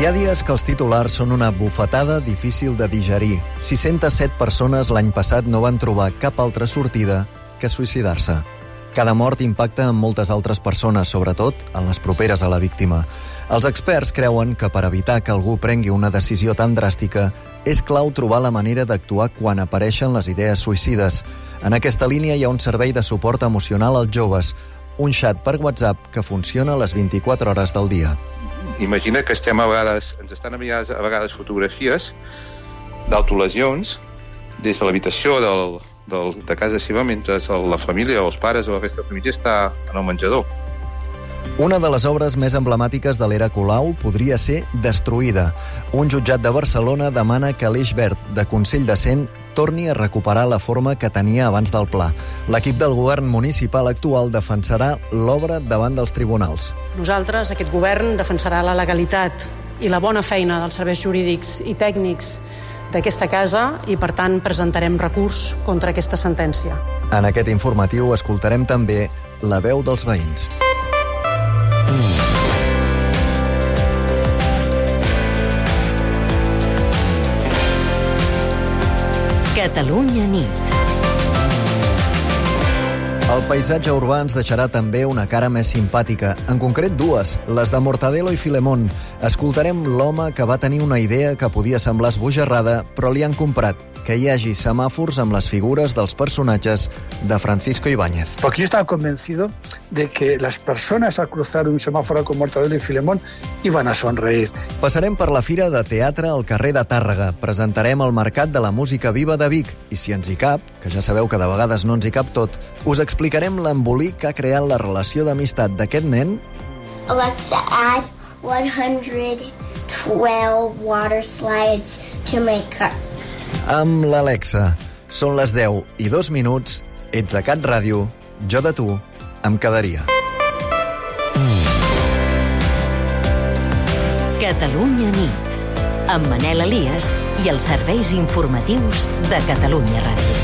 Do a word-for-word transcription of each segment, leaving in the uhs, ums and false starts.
Hi ha dies que els titulars són una bufetada difícil de digerir. sis-centes set persones l'any passat no van trobar cap altra sortida que suïcidar-se. Cada mort impacta en moltes altres persones, sobretot en les properes a la víctima. Els experts creuen que per evitar que algú prengui una decisió tan dràstica és clau trobar la manera d'actuar quan apareixen les idees suïcides. En aquesta línia hi ha un servei de suport emocional als joves, un xat per WhatsApp que funciona a les vint-i-quatre hores del dia. Imagina que estem a vegades, ens estan enviant a vegades fotografies d'autolesions des de l'habitació del, del, de casa seva mentre la família o els pares o la resta de família està en el menjador. Una de les obres més emblemàtiques de l'era Colau podria ser destruïda. Un jutjat de Barcelona demana que l'Eix Verd de Consell de Cent torni a recuperar la forma que tenia abans del pla. L'equip del govern municipal actual defensarà l'obra davant dels tribunals. Nosaltres, aquest govern, defensarà la legalitat i la bona feina dels serveis jurídics i tècnics d'aquesta casa i, per tant, presentarem recurs contra aquesta sentència. En aquest informatiu escoltarem també la veu dels veïns. Catalunya nit. El paisatge urbà ens deixarà també una cara més simpàtica, en concret dues, les de Mortadelo i Filemón. Escoltarem l'home que va tenir una idea que podia semblar esbojarrada, però li han comprat, que hi hagi semàfors amb les figures dels personatges de Francisco Ibáñez. Porque yo estaba convencido de que las personas al cruzar un semáforo con Mortadelo y Filemón iban a sonreír. Passarem per la Fira de Teatre al carrer de Tàrrega, presentarem el Mercat de la Música Viva de Vic i si ens hi cap, que ja sabeu que de vegades no ens hi cap tot, us explicarem l'embolic que ha creat la relació d'amistat d'aquest nen. Alexa, add one hundred twelve water slides to my car. Amb l'Alexa. Són les deu i dos minuts, ets a Cat Ràdio, jo de tu em quedaria. Catalunya nit, amb Manel Elias i els serveis informatius de Catalunya Ràdio.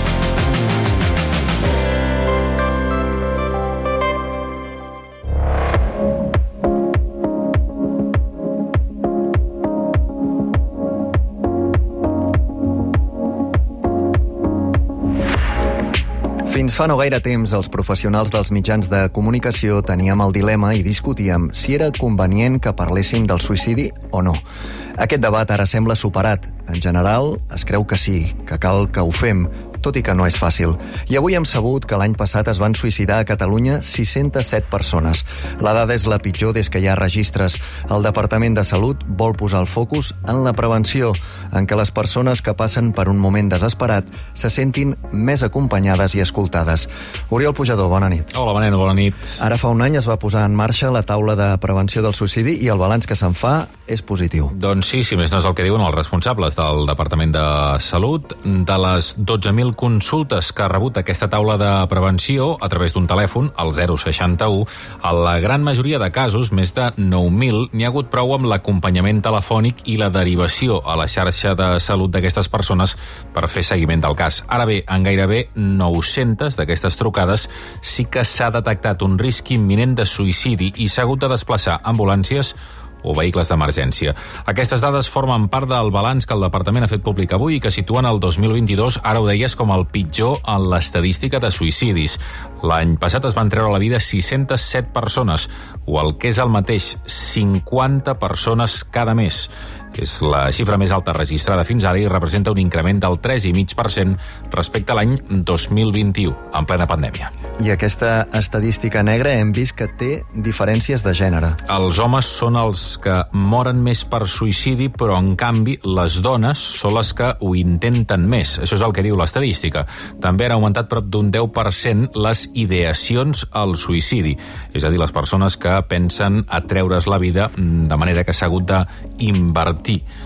Fins fa no gaire temps, els professionals dels mitjans de comunicació teníem el dilema i discutíem si era convenient que parléssim del suïcidi o no. Aquest debat ara sembla superat. En general, es creu que sí, que cal que ho fem, tot i que no és fàcil. I avui hem sabut que l'any passat es van suïcidar a Catalunya sis-centes set persones. La dada és la pitjor des que hi ha registres. El Departament de Salut vol posar el focus en la prevenció, en què les persones que passen per un moment desesperat se sentin més acompanyades i escoltades. Oriol Pujador, bona nit. Hola, Manel, bona nit. Ara fa un any es va posar en marxa la taula de prevenció del suïcidi i el balanç que se'n fa és positiu. Doncs sí, si més no és el que diuen els responsables del Departament de Salut. De les dotze mil consultes que ha rebut aquesta taula de prevenció a través d'un telèfon, el zero seixanta-u, a la gran majoria de casos, més de nou mil, n'hi ha hagut prou amb l'acompanyament telefònic i la derivació a la xarxa de salut d'aquestes persones per fer seguiment del cas. Ara bé, en gairebé nou-centes d'aquestes trucades sí que s'ha detectat un risc imminent de suïcidi i s'ha hagut de desplaçar ambulàncies o vehicles d'emergència. Aquestes dades formen part del balanç que el Departament ha fet públic avui i que situen el dos mil vint-i-dos, ara ho deies, com el pitjor en l'estadística de suïcidis. L'any passat es van treure a la vida sis-centes set persones, o el que és el mateix, cinquanta persones cada mes. És la xifra més alta registrada fins ara i representa un increment del tres coma cinc per cent respecte a l'any dos mil vint-i-u, en plena pandèmia. I aquesta estadística negra hem vist que té diferències de gènere. Els homes són els que moren més per suïcidi, però en canvi les dones són les que ho intenten més. Això és el que diu l'estadística. També han augmentat prop d'un deu per cent les ideacions al suïcidi, és a dir, les persones que pensen a treure's la vida de manera que s'ha hagut d'invertir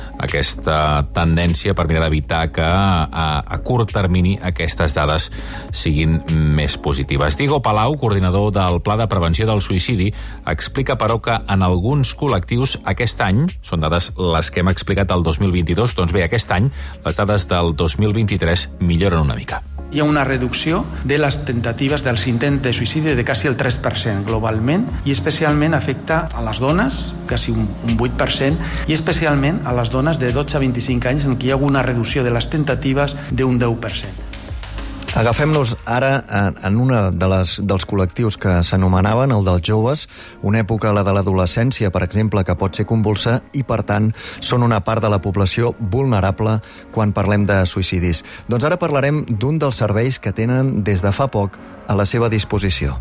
aquesta tendència per mirar d'evitar que a, a curt termini aquestes dades siguin més positives. Diego Palau, coordinador del Pla de Prevenció del Suïcidi, explica, però, que en alguns col·lectius aquest any, són dades les que hem explicat el dos mil vint-i-dos, doncs bé, aquest any les dades del dos mil vint-i-tres milloren una mica. hi ha una reducció de les tentatives dels intents de suïcidi de quasi el tres per cent globalment, i especialment afecta a les dones, quasi un, un vuit per cent, i especialment a les dones de dotze a vint-i-cinc anys, en què hi ha una reducció de les tentatives d'un deu per cent. Agafem-nos ara en un de les, dels col·lectius que s'anomenaven, el dels joves, una època, la de l'adolescència, per exemple, que pot ser convulsa i, per tant, són una part de la població vulnerable quan parlem de suïcidis. Doncs ara parlarem d'un dels serveis que tenen des de fa poc a la seva disposició.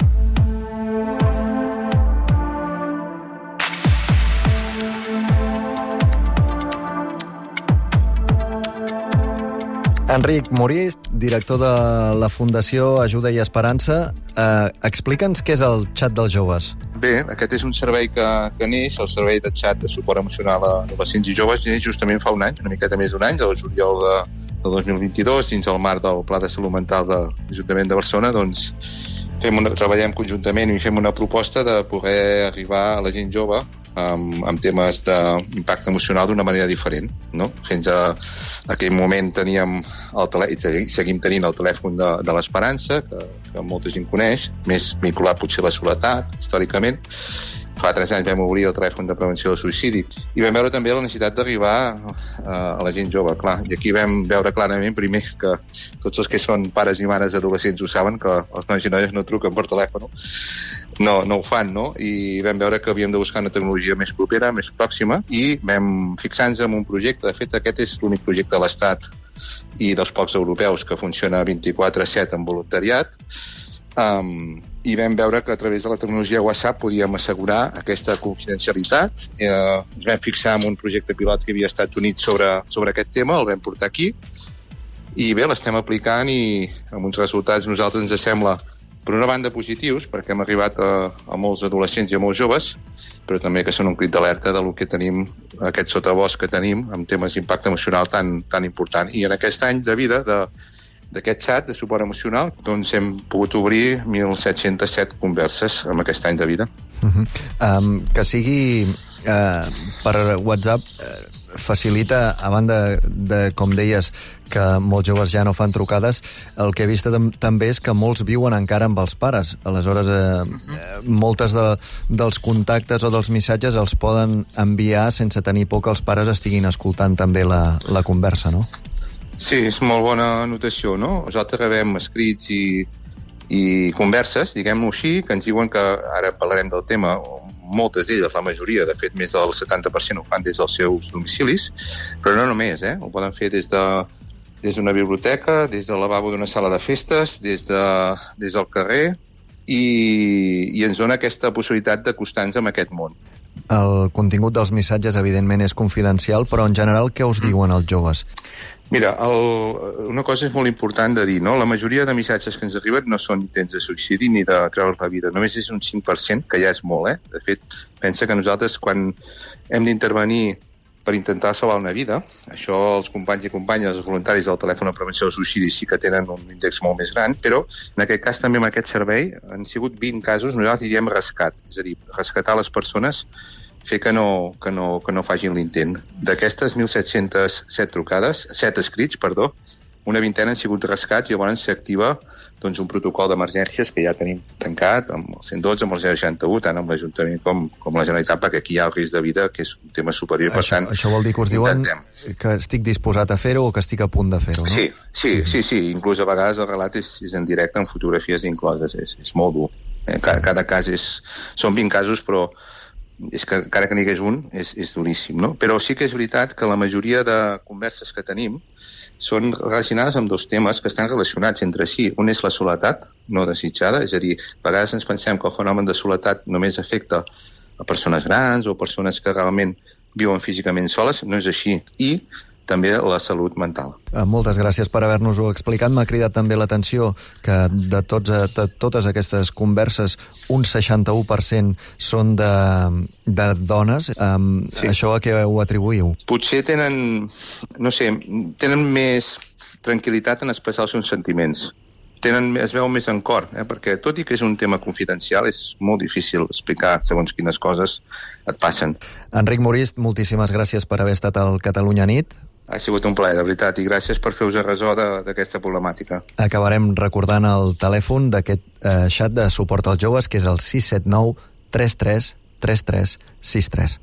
Enric Morist, director de la Fundació Ajuda i Esperança, eh, explica'ns què és el xat dels joves. Bé, aquest és un servei que, que neix, el servei de xat de suport emocional a adolescents i joves, neix justament fa un any, una miqueta més d'un any, el juliol de, de dos mil vint-i-dos, dins el marc del Pla de Salut Mental de l'Ajuntament de Barcelona, doncs fem una, treballem conjuntament i fem una proposta de poder arribar a la gent jove amb, amb temes d'impacte emocional d'una manera diferent, no? Fins a aquell moment teníem el tele, i seguim tenint el telèfon de, de l'Esperança, que, que molta gent coneix, més vinculat potser a la soledat, històricament. Fa tres anys vam obrir el telèfon de prevenció del suïcidi i vam veure també la necessitat d'arribar a la gent jove, clar. I aquí vam veure clarament, primer, que tots els que són pares i mares adolescents ho saben, que els nois i noies no truquen per telèfon, no, no ho fan, no? I vam veure que havíem de buscar una tecnologia més propera, més pròxima, i vam fixar-nos en un projecte. De fet, aquest és l'únic projecte de l'Estat i dels pocs europeus que funciona vint-i-quatre set en voluntariat. Um, i vam veure que a través de la tecnologia WhatsApp podíem assegurar aquesta confidencialitat. Eh, ens vam fixar en un projecte pilot que havia estat unit sobre, sobre aquest tema, el vam portar aquí, i bé, l'estem aplicant i amb uns resultats nosaltres ens sembla, per una banda, positius, perquè hem arribat a, a molts adolescents i a molts joves, però també que són un crit d'alerta del que tenim, aquest sotabosc que tenim, amb temes d'impacte emocional tan, tan important. I en aquest any de vida de d'aquest xat de suport emocional, doncs hem pogut obrir mil set-cents set converses en aquest any de vida. Uh-huh. Um, que sigui uh, per WhatsApp uh, facilita, a banda de, com deies, que molts joves ja no fan trucades, el que he vist tam també és que molts viuen encara amb els pares. Aleshores, eh, uh-huh. moltes de, dels contactes o dels missatges els poden enviar sense tenir por que els pares estiguin escoltant també la, la conversa, no? Sí, és molt bona notació, no? Nosaltres rebem escrits i, i converses, diguem-ho així, que ens diuen que, ara parlarem del tema, moltes d'elles, la majoria, de fet més del setanta per cent ho fan des dels seus domicilis, però no només, eh? Ho poden fer des de des d'una biblioteca, des del lavabo d'una sala de festes, des, de, des del carrer, i, i ens dona aquesta possibilitat d'acostar-nos amb aquest món. El contingut dels missatges, evidentment, és confidencial, però en general què us diuen els joves? Mira, el, una cosa és molt important de dir, no? La majoria de missatges que ens arriben no són intents de suïcidi ni de treure la vida, només és un cinc per cent, que ja és molt, eh? De fet, pensa que nosaltres, quan hem d'intervenir per intentar salvar una vida, això els companys i companyes, els voluntaris del telèfon de prevenció del suïcidi sí que tenen un índex molt més gran, però en aquest cas també amb aquest servei han sigut vint casos, nosaltres diríem rescat, és a dir, rescatar les persones, fer que no, que no, que no facin l'intent. D'aquestes mil set-cents set trucades, set escrits, perdó, una vintena han sigut rescats i llavors s'activa doncs, un protocol d'emergències que ja tenim tancat amb el cent dotze, amb el zero seixanta-u, tant amb l'Ajuntament com, com la Generalitat, perquè aquí hi ha el risc de vida, que és un tema superior. Això, per tant, això vol dir que us diuen intentem. Que estic disposat a fer-ho o que estic a punt de fer-ho, no? Sí, sí, sí, sí. Inclús a vegades el relat és, és en directe, amb fotografies incloses. És, és molt dur. Eh, cada, cada cas és... Són vint casos, però és que encara que n'hi hagués un, és, és duríssim, no? Però sí que és veritat que la majoria de converses que tenim són relacionades amb dos temes que estan relacionats entre si. Un és la soledat no desitjada, és a dir, a vegades ens pensem que el fenomen de soledat només afecta a persones grans o persones que realment viuen físicament soles, no és així. I també la salut mental. Moltes gràcies per haver-nos-ho explicat. M'ha cridat també l'atenció que de, tots, de totes aquestes converses un seixanta-u per cent són de, de dones. Um, sí. Això a què ho atribuïu? Potser tenen, no sé, tenen més tranquil·litat en expressar els seus sentiments. Tenen, es veuen més en cor, eh? Perquè tot i que és un tema confidencial, és molt difícil explicar segons quines coses et passen. Enric Morist, moltíssimes gràcies per haver estat al Catalunya Nit. Ha sigut un plaer, de veritat, i gràcies per fer-vos a ressò d'aquesta problemàtica. Acabarem recordant el telèfon d'aquest eh, xat de suport als joves, que és el sis set nou tres tres tres tres sis tres.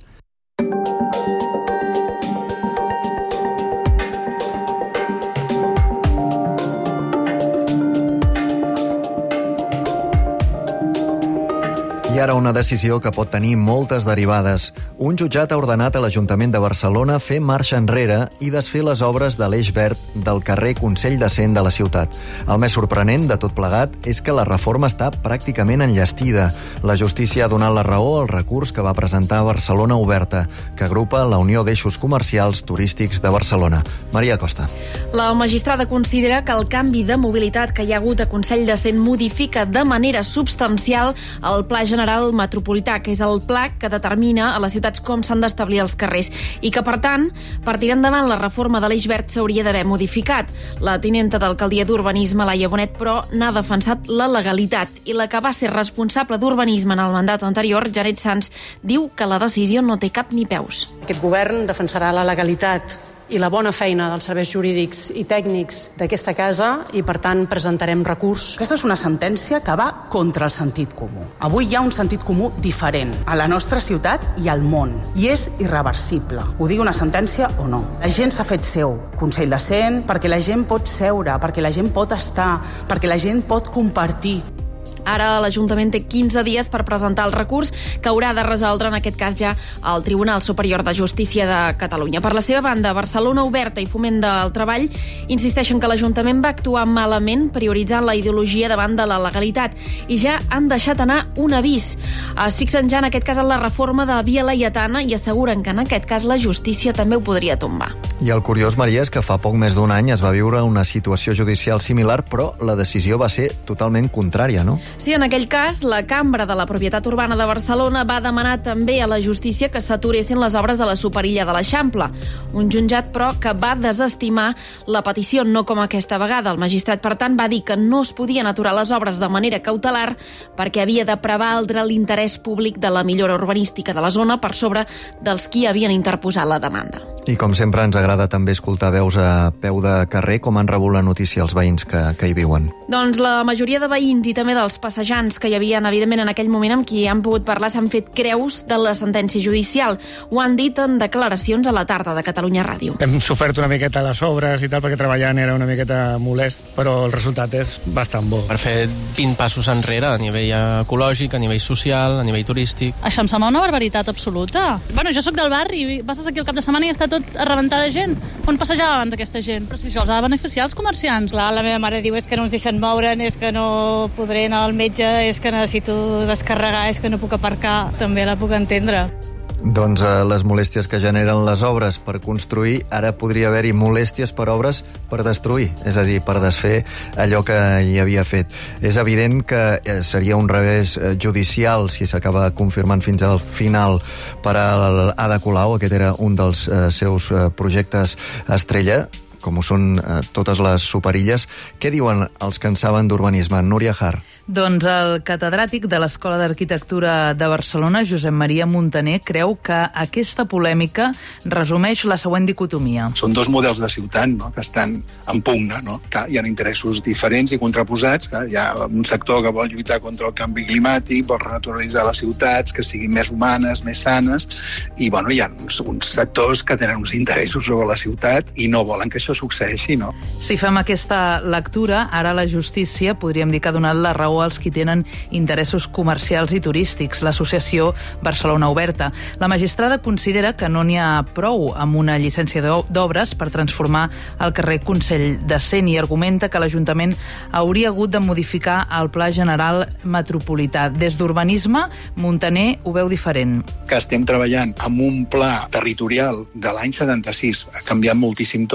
I ara una decisió que pot tenir moltes derivades. Un jutjat ha ordenat a l'Ajuntament de Barcelona fer marxa enrere i desfer les obres de l'eix verd del carrer Consell de Cent de la ciutat. El més sorprenent de tot plegat és que la reforma està pràcticament enllestida. La justícia ha donat la raó al recurs que va presentar Barcelona Oberta, que agrupa la Unió d'Eixos Comercials Turístics de Barcelona. Maria Costa. La magistrada considera que el canvi de mobilitat que hi ha hagut a Consell de Cent modifica de manera substancial el Pla General Metropolità, que és el pla que determina a les ciutats com s'han d'establir els carrers i que, per tant, per tirar endavant la reforma de l'eix verd s'hauria d'haver modificat. La tinenta d'alcaldia d'Urbanisme, Laia Bonet, però n'ha defensat la legalitat i la que va ser responsable d'Urbanisme en el mandat anterior, Janet Sans, diu que la decisió no té cap ni peus. Aquest govern defensarà la legalitat i la bona feina dels serveis jurídics i tècnics d'aquesta casa i, per tant, presentarem recurs. Aquesta és una sentència que va contra el sentit comú. Avui hi ha un sentit comú diferent a la nostra ciutat i al món, i és irreversible. Ho digui una sentència o no. La gent s'ha fet seu Consell de Cent perquè la gent pot seure, perquè la gent pot estar, perquè la gent pot compartir. Ara l'Ajuntament té quinze dies per presentar el recurs que haurà de resoldre, en aquest cas ja, el Tribunal Superior de Justícia de Catalunya. Per la seva banda, Barcelona Oberta i Foment del Treball insisteixen que l'Ajuntament va actuar malament prioritzant la ideologia davant de la legalitat i ja han deixat anar un avís. Es fixen ja en aquest cas en la reforma de la Via Laietana i asseguren que en aquest cas la justícia també ho podria tombar. I el curiós, Maria, és que fa poc més d'un any es va viure una situació judicial similar, però la decisió va ser totalment contrària, no? Sí, en aquell cas, la Cambra de la Propietat Urbana de Barcelona va demanar també a la justícia que s'aturessin les obres de la Superilla de l'Eixample. Un jutjat, però, que va desestimar la petició, no com aquesta vegada. El magistrat, per tant, va dir que no es podien aturar les obres de manera cautelar perquè havia de prevaldre l'interès públic de la millora urbanística de la zona per sobre dels qui havien interposat la demanda. I com sempre ens agrada també escoltar veus a peu de carrer. Com han rebut la notícia els veïns que, que hi viuen? Doncs la majoria de veïns i també dels passejants que hi havia, evidentment, en aquell moment amb qui han pogut parlar s'han fet creus de la sentència judicial. Ho han dit en declaracions a la tarda de Catalunya Ràdio. Hem sofert una miqueta les obres i tal, perquè treballant era una miqueta molest, però el resultat és bastant bo. Per fer vint passos enrere a nivell ecològic, a nivell social, a nivell turístic. Això em sembla una barbaritat absoluta. Bueno, jo sóc del barri i passes aquí el cap de setmana i està tot a rebentar de gent. On passejava abans aquesta gent? Però si això els ha de beneficiar els comerciants. Clar, la meva mare diu és que no ens deixen moure'n, és que no podré anar al metge, és que necessito descarregar, és que no puc aparcar. També la puc entendre. Doncs eh, les molèsties que generen les obres per construir, ara podria haver-hi molèsties per obres per destruir, és a dir, per desfer allò que hi havia fet. És evident que eh, seria un revés eh, judicial si s'acaba confirmant fins al final per a l'Ada Colau. Aquest era un dels eh, seus eh, projectes estrella, com ho són eh, totes les superilles. Què diuen els que en saben d'urbanisme? Núria Har. Doncs el catedràtic de l'Escola d'Arquitectura de Barcelona, Josep Maria Muntaner, creu que aquesta polèmica resumeix la següent dicotomia. Són dos models de ciutat, no?, que estan en pugna, no? Que hi ha interessos diferents i contraposats, que hi ha un sector que vol lluitar contra el canvi climàtic, vol renaturalitzar les ciutats, que siguin més humanes, més sanes, i bueno, hi ha uns, uns sectors que tenen uns interessos sobre la ciutat i no volen que això succeeixi, no? Si fem aquesta lectura, ara la justícia podríem dir que ha donat la raó als qui tenen interessos comercials i turístics, l'associació Barcelona Oberta. La magistrada considera que no n'hi ha prou amb una llicència d'obres per transformar el carrer Consell de Cent i argumenta que l'Ajuntament hauria hagut de modificar el Pla General Metropolità. Des d'Urbanisme, Muntaner ho veu diferent. Que estem treballant amb un pla territorial de l'any setanta-sis. Ha canviat moltíssim tot, per tant,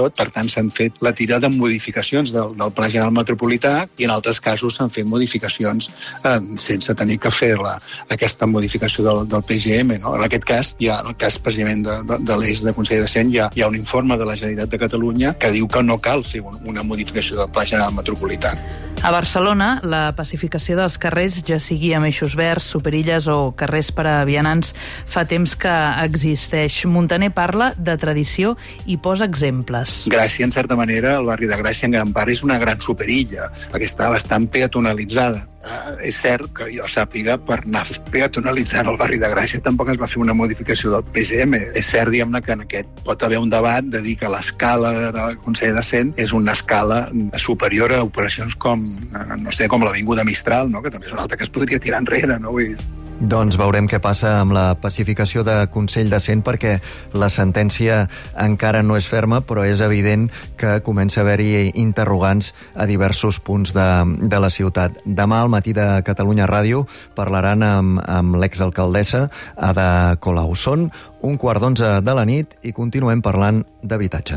tant, s'han fet la tira de modificacions del, del Pla General Metropolità i en altres casos s'han fet modificacions eh, sense tenir que fer la, aquesta modificació del, del P G M. No? En aquest cas, hi ha, en el cas precisament de, de, de l'eix de Consell de Cent, hi ha, hi ha un informe de la Generalitat de Catalunya que diu que no cal fer un, una modificació del Pla General Metropolità. A Barcelona, la pacificació dels carrers, ja sigui amb eixos verds, superilles o carrers per a vianants, fa temps que existeix. Montaner parla de tradició i posa exemples. Gràcia, en certa manera, el barri de Gràcia en gran part és una gran superilla, perquè està bastant peatonalitzada. Uh, és cert que jo sàpiga, per anar peatonalitzant el barri de Gràcia tampoc es va fer una modificació del P G M. És cert, diguem-ne, que en aquest pot haver un debat de dir que l'escala del Consell de Cent és una escala superior a operacions com, no sé, com l'Avinguda Mistral, no? Que també és una altra que es podria tirar enrere, no? Vull dir... Doncs veurem què passa amb la pacificació de Consell de Cent, perquè la sentència encara no és ferma, però és evident que comença a haver-hi interrogants a diversos punts de, de la ciutat. Demà al matí de Catalunya Ràdio parlaran amb, amb l'exalcaldessa Ada Colau. Són un quart d'onze de la nit i continuem parlant d'habitatge.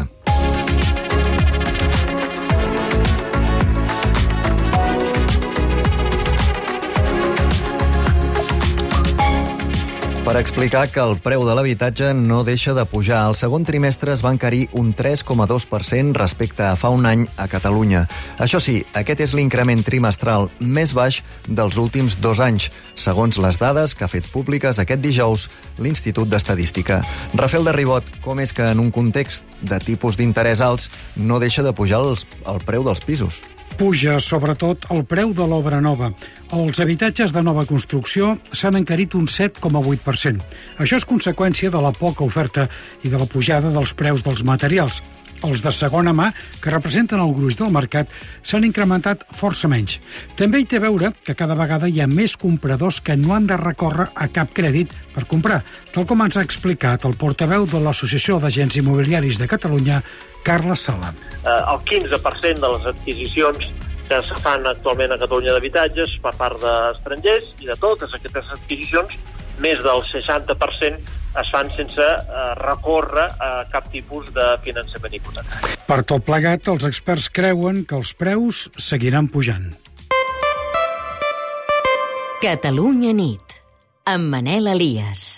Per explicar que el preu de l'habitatge no deixa de pujar. El segon trimestre es va encarir un tres coma dos per cent respecte a fa un any a Catalunya. Això sí, aquest és l'increment trimestral més baix dels últims dos anys, segons les dades que ha fet públiques aquest dijous l'Institut d'Estadística. Rafael de Ribot, com és que en un context de tipus d'interès alts no deixa de pujar els, el preu dels pisos? Puja, sobretot, el preu de l'obra nova. Els habitatges de nova construcció s'han encarit un set coma vuit per cent. Això és conseqüència de la poca oferta i de la pujada dels preus dels materials. Els de segona mà, que representen el gruix del mercat, s'han incrementat força menys. També hi té a veure que cada vegada hi ha més compradors que no han de recórrer a cap crèdit per comprar, tal com ens ha explicat el portaveu de l'Associació d'Agents Immobiliaris de Catalunya, Carles Sala. Eh, el quinze per cent de les adquisicions que se fan actualment a Catalunya d'habitatges per part d'estrangers, i de totes aquestes adquisicions, més del seixanta per cent es fan sense eh, recórrer a cap tipus de finançament hipotecari. Per tot plegat, els experts creuen que els preus seguiran pujant. Catalunya nit, amb Manel Elias.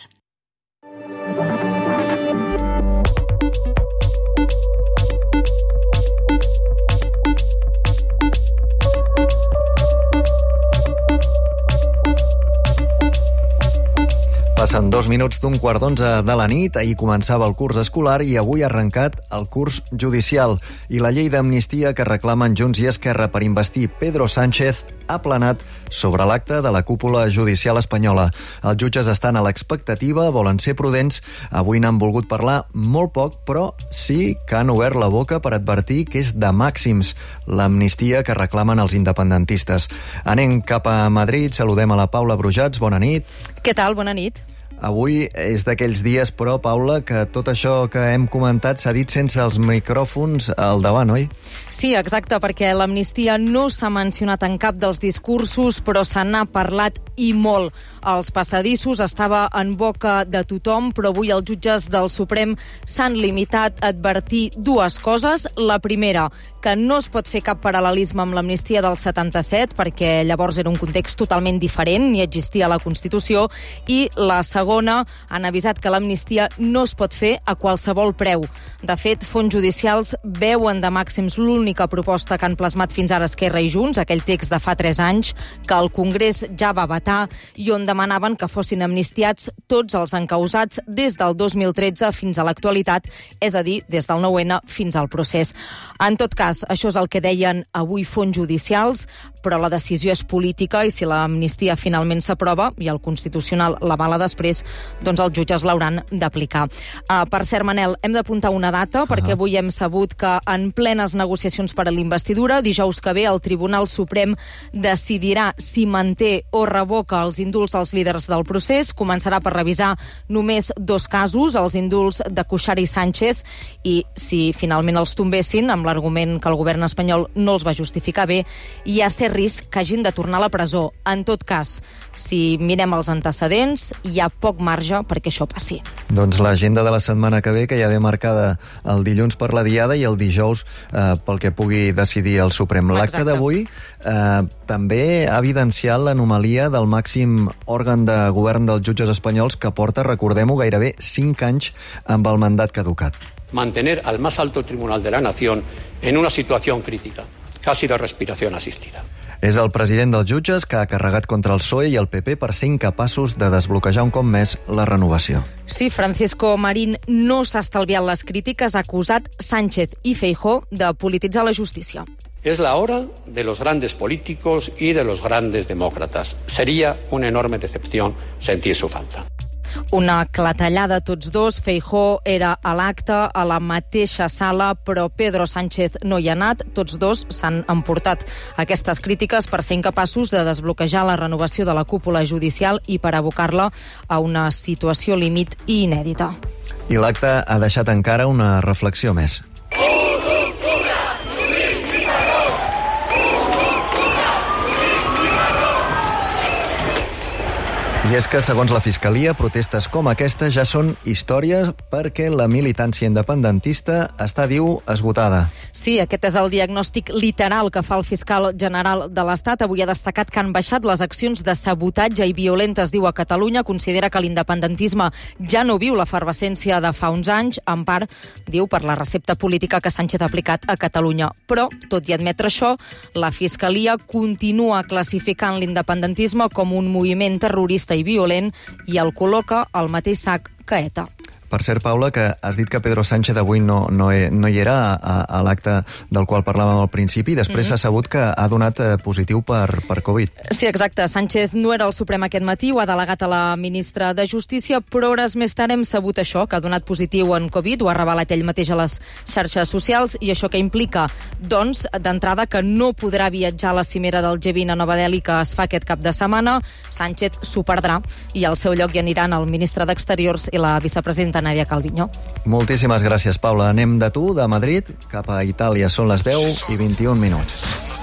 Passen dos minuts d'un quart d'onze de la nit. Ahir començava el curs escolar i avui ha arrencat el curs judicial. I la llei d'amnistia que reclamen Junts i Esquerra per investir Pedro Sánchez ha planat sobre l'acte de la cúpula judicial espanyola. Els jutges estan a l'expectativa, volen ser prudents. Avui n'han volgut parlar molt poc, però sí que han obert la boca per advertir que és de màxims l'amnistia que reclamen els independentistes. Anem cap a Madrid, saludem a la Paula Brujats. Bona nit. Què tal? Bona nit. Avui és d'aquells dies, però, Paula, que tot això que hem comentat s'ha dit sense els micròfons al davant, oi? Sí, exacte, perquè l'amnistia no s'ha mencionat en cap dels discursos, però se n'ha parlat i molt. Els passadissos estava en boca de tothom, però avui els jutges del Suprem s'han limitat a advertir dues coses. La primera, que no es pot fer cap paral·lelisme amb l'amnistia del setanta-set, perquè llavors era un context totalment diferent, ni existia la Constitució, i la segona, han avisat que l'amnistia no es pot fer a qualsevol preu. De fet, fons judicials veuen de màxims l'única proposta que han plasmat fins ara Esquerra i Junts, aquell text de fa tres anys, que el Congrés ja va vetar i on demanaven que fossin amnistiats tots els encausats des del dos mil tretze fins a l'actualitat, és a dir, des del nou ene fins al procés. En tot cas, això és el que deien avui fons judicials, però la decisió és política i si l'amnistia finalment s'aprova i el Constitucional l'avala després, doncs els jutges l'hauran d'aplicar. Uh, per cert, Manel, hem d'apuntar una data, perquè avui hem sabut que en plenes negociacions per a l'investidura, dijous que ve el Tribunal Suprem decidirà si manté o revoca els indults als líders del procés. Començarà per revisar només dos casos, els indults de Cuixart i Sánchez, i si finalment els tombessin, amb l'argument que el govern espanyol no els va justificar bé, hi ha cert risc que hagin de tornar a la presó. En tot cas, si mirem els antecedents, hi ha poc marge perquè això passi. Doncs l'agenda de la setmana que ve, que ja ve marcada el dilluns per la Diada i el dijous eh, pel que pugui decidir el Suprem. L'acte d'avui eh, també ha evidenciat l'anomalia del màxim òrgan de govern dels jutges espanyols que porta, recordem-ho, gairebé cinc anys amb el mandat caducat. Mantener al más alto tribunal de la nación en una situación crítica, casi de respiración asistida. És el president dels jutges que ha carregat contra el P S O E i el P P per ser incapaços de desbloquejar un cop més la renovació. Sí, Francisco Marín no s'ha estalviat les crítiques, ha acusat Sánchez i Feijóo de polititzar la justícia. Es la hora de los grandes políticos y de los grandes demócratas. Sería una enorme decepción sentir su falta. Una clatellada a tots dos. Feijóo era a l'acte, a la mateixa sala, però Pedro Sánchez no hi ha anat. Tots dos s'han emportat aquestes crítiques per ser incapaços de desbloquejar la renovació de la cúpula judicial i per abocar-la a una situació límit i inèdita. I l'acte ha deixat encara una reflexió més. I és que, segons la Fiscalia, protestes com aquesta ja són històries perquè la militància independentista està, diu, esgotada. Sí, aquest és el diagnòstic literal que fa el fiscal general de l'Estat. Avui ha destacat que han baixat les accions de sabotatge i violentes, diu, a Catalunya. Considera que l'independentisme ja no viu l'efervescència de fa uns anys, en part, diu, per la recepta política que Sánchez ha aplicat a Catalunya. Però, tot i admetre això, la Fiscalia continua classificant l'independentisme com un moviment terrorista i violent i el col·loca al mateix sac que ETA. Per cert, Paula, que has dit que Pedro Sánchez avui no, no, no hi era a, a l'acte del qual parlàvem al principi, i després s'ha mm-hmm. sabut que ha donat positiu per, per Covid. Sí, exacte. Sánchez no era al Suprem aquest matí, ho ha delegat a la ministra de Justícia, però hores més tard hem sabut això, que ha donat positiu en Covid, ho ha revelat ell mateix a les xarxes socials, i això que implica, doncs, d'entrada, que no podrà viatjar a la cimera del G vint a Nova Delhi que es fa aquest cap de setmana. Sánchez s'ho perdrà, i al seu lloc hi aniran el ministre d'Exteriors i la vicepresidenta Nadia Calviño. Moltíssimes gràcies, Paula. Anem de tu, de Madrid, cap a Itàlia. Són les deu i vint-i-un minuts.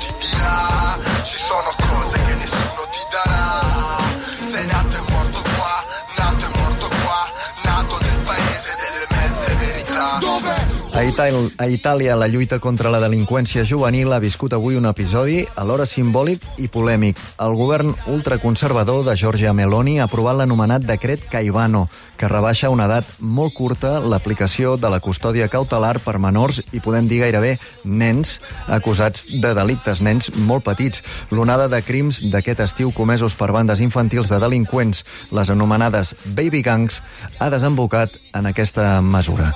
Ci sono cose che nessuno ti darà. Sei nato e morto qua, nato e morto qua, nato nel paese delle mezze verità. Dove? A Itàlia, a Itàlia, la lluita contra la delinqüència juvenil ha viscut avui un episodi alhora simbòlic i polèmic. El govern ultraconservador de Giorgia Meloni ha aprovat l'anomenat decret Caivano, que rebaixa una edat molt curta l'aplicació de la custòdia cautelar per menors i podem dir gairebé nens acusats de delictes, nens molt petits. L'onada de crims d'aquest estiu comesos per bandes infantils de delinqüents, les anomenades baby gangs, ha desembocat en aquesta mesura.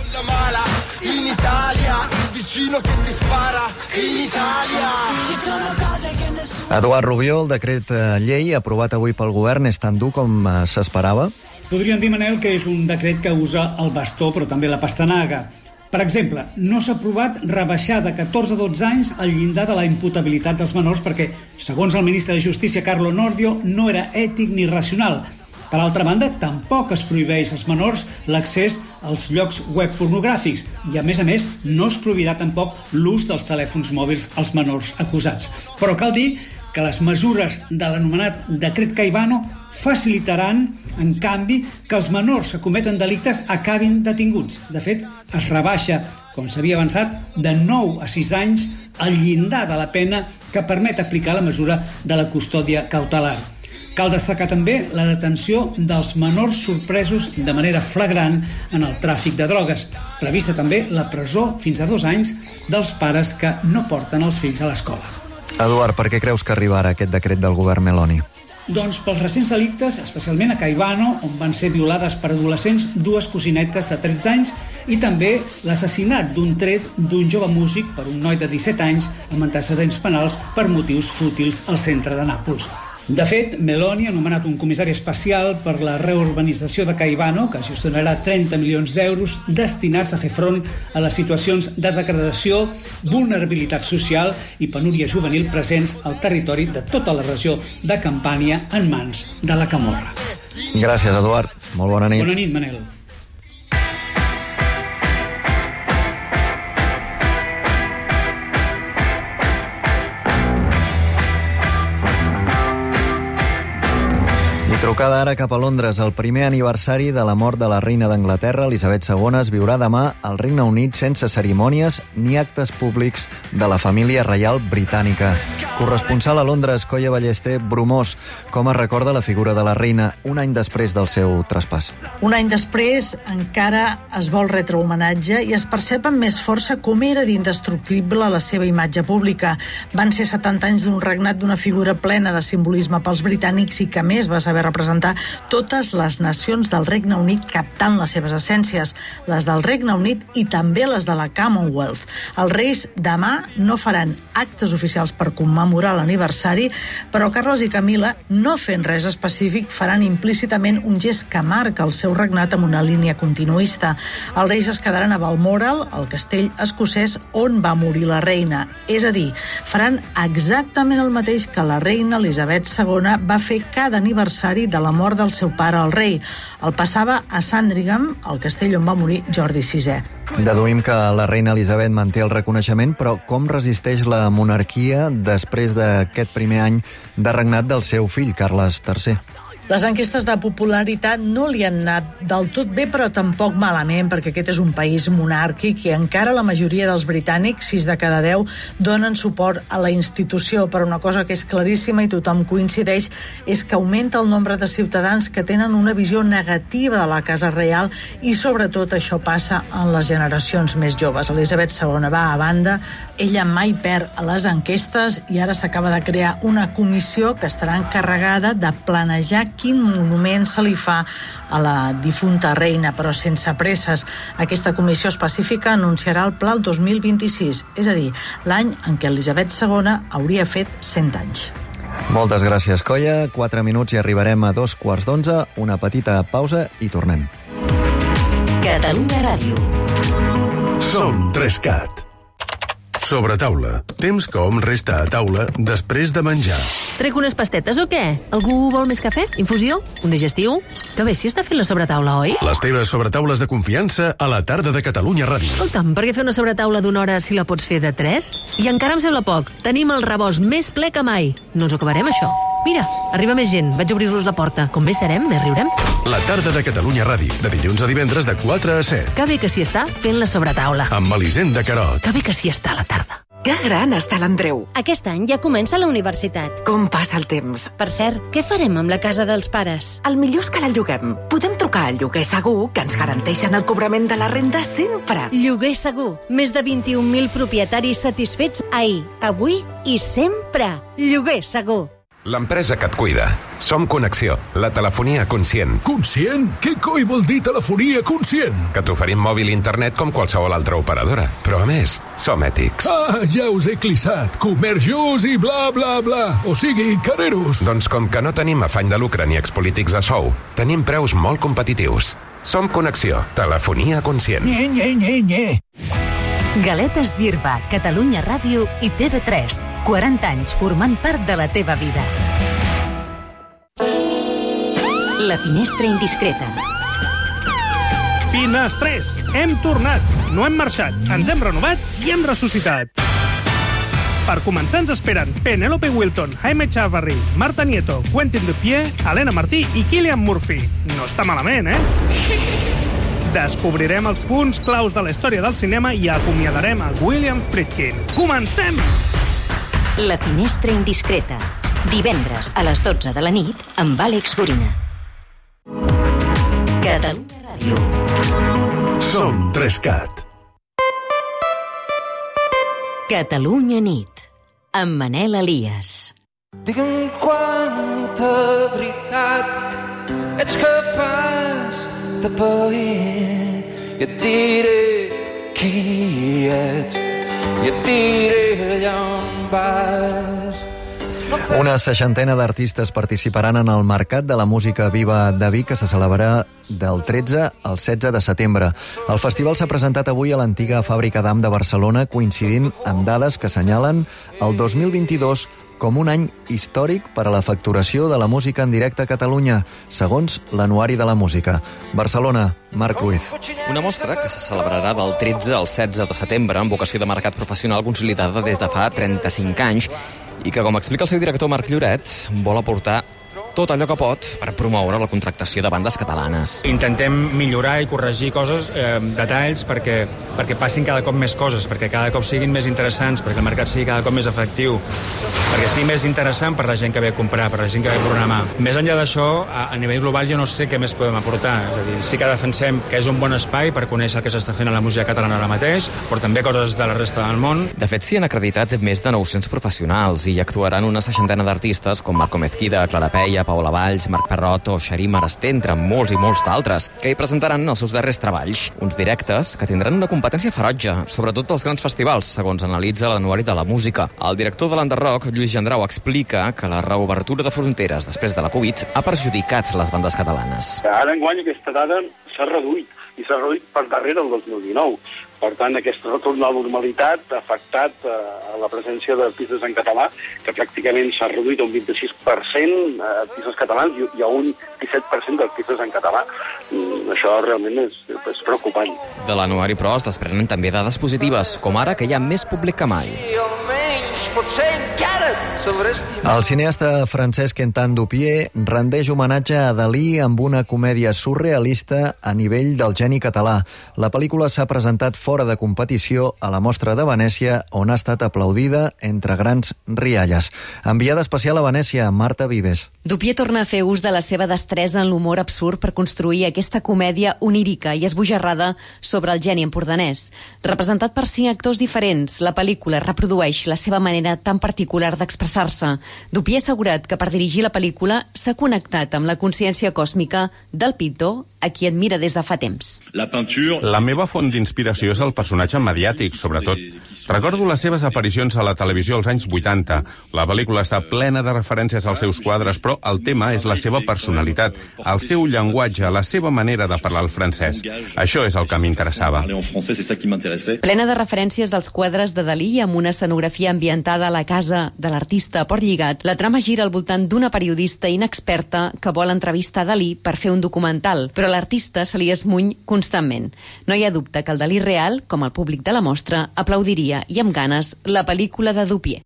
In Italia, il vicino che ti spara in Italia. Ci sono cose che nessuno... Eduard Rubió, el decret llei aprovat avui pel govern és tan dur com s'esperava? Podríem dir, Manel, que és un decret que usa el bastó però també la pastanaga. Per exemple, no s'ha aprovat rebaixar de catorze a dotze anys el llindar de la imputabilitat dels menors perquè, segons el ministre de Justícia, Carlo Nordio, no era ètic ni racional. Per altra banda, tampoc es prohibeix als menors l'accés als llocs web pornogràfics i, a més a més, no es prohibirà tampoc l'ús dels telèfons mòbils als menors acusats. Però cal dir que les mesures de l'anomenat decret Caivano facilitaran, en canvi, que els menors que cometen delictes acabin detinguts. De fet, es rebaixa, com s'havia avançat, de nou a sis anys el llindar de la pena que permet aplicar la mesura de la custòdia cautelar. Cal destacar també la detenció dels menors sorpresos de manera flagrant en el tràfic de drogues. Prevista també la presó fins a dos anys dels pares que no porten els fills a l'escola. Eduard, per què creus que arribarà aquest decret del govern Meloni? Doncs pels recents delictes, especialment a Caivano, on van ser violades per adolescents dues cosinetes de tretze anys, i també l'assassinat d'un tret d'un jove músic per un noi de disset anys amb antecedents penals per motius fútils al centre de Nàpols. De fet, Meloni ha nomenat un comissari especial per la reurbanització de Caivano, que gestionarà trenta milions d'euros destinats a fer front a les situacions de degradació, vulnerabilitat social i penúria juvenil presents al territori de tota la regió de Campània en mans de la Camorra. Gràcies, Eduard. Molt bona nit. Bona nit, Manel. Trucada ara cap a Londres. El primer aniversari de la mort de la reina d'Anglaterra, Elisabet segona, es viurà demà al Regne Unit sense cerimònies ni actes públics de la família reial britànica. Corresponsal a Londres, Colla Ballester, Bromós, com es recorda la figura de la reina un any després del seu traspàs? Un any després encara es vol retre homenatge i es percep amb més força com era d'indestructible la seva imatge pública. Van ser setanta anys d'un regnat d'una figura plena de simbolisme pels britànics i que més va saber representar totes les nacions del Regne Unit captant les seves essències, les del Regne Unit i també les de la Commonwealth. Els reis demà no faran actes oficials per commemorar l'aniversari, però Carles i Camila, no fent res específic, faran implícitament un gest que marca el seu regnat amb una línia continuista. Els reis es quedaran a Balmoral, el castell escocès on va morir la reina. És a dir, faran exactament el mateix que la reina Elisabet segona va fer cada aniversari de la mort del seu pare, el rei. El passava a Sandringham, el castell on va morir Jordi sisè. Deduïm que la reina Elisabet manté el reconeixement, però com resisteix la monarquia després d'aquest primer any de regnat del seu fill, Carles tercer? Les enquestes de popularitat no li han anat del tot bé, però tampoc malament, perquè aquest és un país monàrquic i encara la majoria dels britànics, sis de cada deu, donen suport a la institució. Però una cosa que és claríssima i tothom coincideix és que augmenta el nombre de ciutadans que tenen una visió negativa de la Casa Reial i sobretot això passa en les generacions més joves. Elisabet segona va a banda, ella mai perd a les enquestes i ara s'acaba de crear una comissió que estarà encarregada de planejar quin monument se li fa a la difunta reina, però sense presses. Aquesta comissió específica anunciarà el pla el dos mil vint-i-sis, és a dir, l'any en què Elisabet segona hauria fet cent anys. Moltes gràcies, Colla. Quatre minuts i arribarem a dos quarts d'onze. Una petita pausa i tornem. Catalunya Ràdio. Som Trescat. Sobre taula. Temps que hom resta a taula després de menjar. Trec unes pastetes o què? Algú vol més cafè? Infusió? Un digestiu? Que bé si està fent la sobretaula, oi? Les teves sobretaules de confiança a la tarda de Catalunya Ràdio. Escolta'm, per què fer una sobretaula d'una hora si la pots fer de tres? I encara em sembla poc. Tenim el rebost més ple que mai. No ens ho acabarem, això. Mira, arriba més gent. Vaig obrir-los la porta. Com més serem, més riurem. La tarda de Catalunya Ràdio. De dilluns a divendres de quatre a set. Que bé que s'hi està fent la sobretaula. Amb Elisenda Carot. Que bé que s'hi està a la tarda. Que gran està l'Andreu. Aquest any ja comença la universitat. Com passa el temps. Per cert, què farem amb la casa dels pares? El millor és que la lloguem. Podem trucar al lloguer segur, que ens garanteixen el cobrament de la renda sempre. Lloguer segur. Més de vint-i-un mil propietaris satisfets ahir, avui i sempre. Lloguer segur. L'empresa que et cuida. Som Connexió, la telefonia conscient. Conscient? Què coi vol dir telefonia conscient? Que t'oferim mòbil i internet com qualsevol altra operadora. Però a més, som ètics. Ah, ja us he clissat. Comerç just i bla, bla, bla. O sigui, careros. Doncs com que no tenim afany de lucre ni expolítics a sou, tenim preus molt competitius. Som Connexió, telefonia conscient. Nye, nye, nye, nye. Galetes Birba, Catalunya Ràdio i T V tres. quaranta anys formant part de la teva vida. La finestra indiscreta. Finestrers, hem tornat. No hem marxat, ens hem renovat i hem ressuscitat. Per començar ens esperen Penelope Wilton, Jaime Chavarri, Marta Nieto, Quentin Dupieux, Helena Martí i Cillian Murphy. No està malament, eh? Descobrirem els punts claus de la història del cinema i acomiadarem a William Friedkin. Comencem! La finestra indiscreta. Divendres a les dotze de la nit amb Àlex Gorina. Catalunya Ràdio. Som Trescat. Catalunya nit. Amb Manel Elias. Digue'm quanta veritat ets capaç de pair i et diré qui ets i et diré allà on vas. Una seixantena d'artistes participaran en el Mercat de la Música Viva de Vic, que se celebrarà del tretze al setze de setembre. El festival s'ha presentat avui a l'antiga fàbrica d'A M de Barcelona, coincidint amb dades que assenyalen el dos mil vint-i-dos com un any històric per a la facturació de la música en directe a Catalunya, segons l'Anuari de la Música. Barcelona, Marc Ruiz. Una mostra que se celebrarà del tretze al setze de setembre amb vocació de mercat professional consolidada des de fa trenta-cinc anys i que, com explica el seu director Marc Lloret, vol aportar tot allò que pot per promoure la contractació de bandes catalanes. Intentem millorar i corregir coses, eh, detalls, perquè, perquè passin cada cop més coses, perquè cada cop siguin més interessants, perquè el mercat sigui cada cop més efectiu, perquè sigui més interessant per la gent que ve a comprar, per la gent que ve a programar. Més enllà d'això, a, a nivell global jo no sé què més podem aportar. És a dir, sí que defensem que és un bon espai per conèixer el que s'està fent a la música catalana ara mateix, però també coses de la resta del món. De fet, s'hi han acreditat més de nou-cents professionals i hi actuaran una seixantena d'artistes com Marco Mezquida, Clara Peia, Paola Valls, Marc Perrot o Xarí Marasté, entre molts i molts d'altres, que hi presentaran els seus darrers treballs. Uns directes que tindran una competència ferotge, sobretot als grans festivals, segons analitza l'Anuari de la Música. El director de l'Enderrock, Lluís Gendrau, explica que la reobertura de fronteres després de la Covid ha perjudicat les bandes catalanes. Ara enguany aquesta dada s'ha reduït, i s'ha reduït per darrere el dos mil dinou. Per tant, aquest retorn a la normalitat ha afectat eh, la presència d'artistes en català, que pràcticament s'ha reduït a un vint-i-sis per cent d'artistes catalans i, i a un disset per cent d'artistes en català. Mm, això realment és, és preocupant. De l'Anuari, però, es desprenen també dades positives, com ara que hi ha més públic que mai. El cineasta Francesc Quentin Dupié rendeix homenatge a Dalí amb una comèdia surrealista a nivell del geni català. La pel·lícula s'ha presentat fora de competició a la Mostra de Venècia, on ha estat aplaudida entre grans rialles. Enviada especial a Venècia, Marta Vives. Dupié torna a fer ús de la seva destresa en l'humor absurd per construir aquesta comèdia onírica i esbojarrada sobre el geni empordanès. Representat per cinc actors diferents, la pel·lícula reprodueix la seva manera tan particular d'expressar-se. Dupié ha assegurat que per dirigir la pel·lícula s'ha connectat amb la consciència còsmica del pintor a qui admira des de fa temps. La, la meva font d'inspiració és el personatge mediàtic, sobretot. Recordo les seves aparicions a la televisió als anys vuitanta. La pel·lícula està plena de referències als seus quadres, però el tema és la seva personalitat, el seu llenguatge, la seva manera de parlar el francès. Això és el que m'interessava. Plena de referències dels quadres de Dalí amb una escenografia ambientada a la casa de l'artista a Port Lligat, la trama gira al voltant d'una periodista inexperta que vol entrevistar Dalí per fer un documental, però l'artista se li esmuny constantment. No hi ha dubte que el Dalí real, com el públic de la mostra, aplaudiria i amb ganes la pel·lícula de Dupié.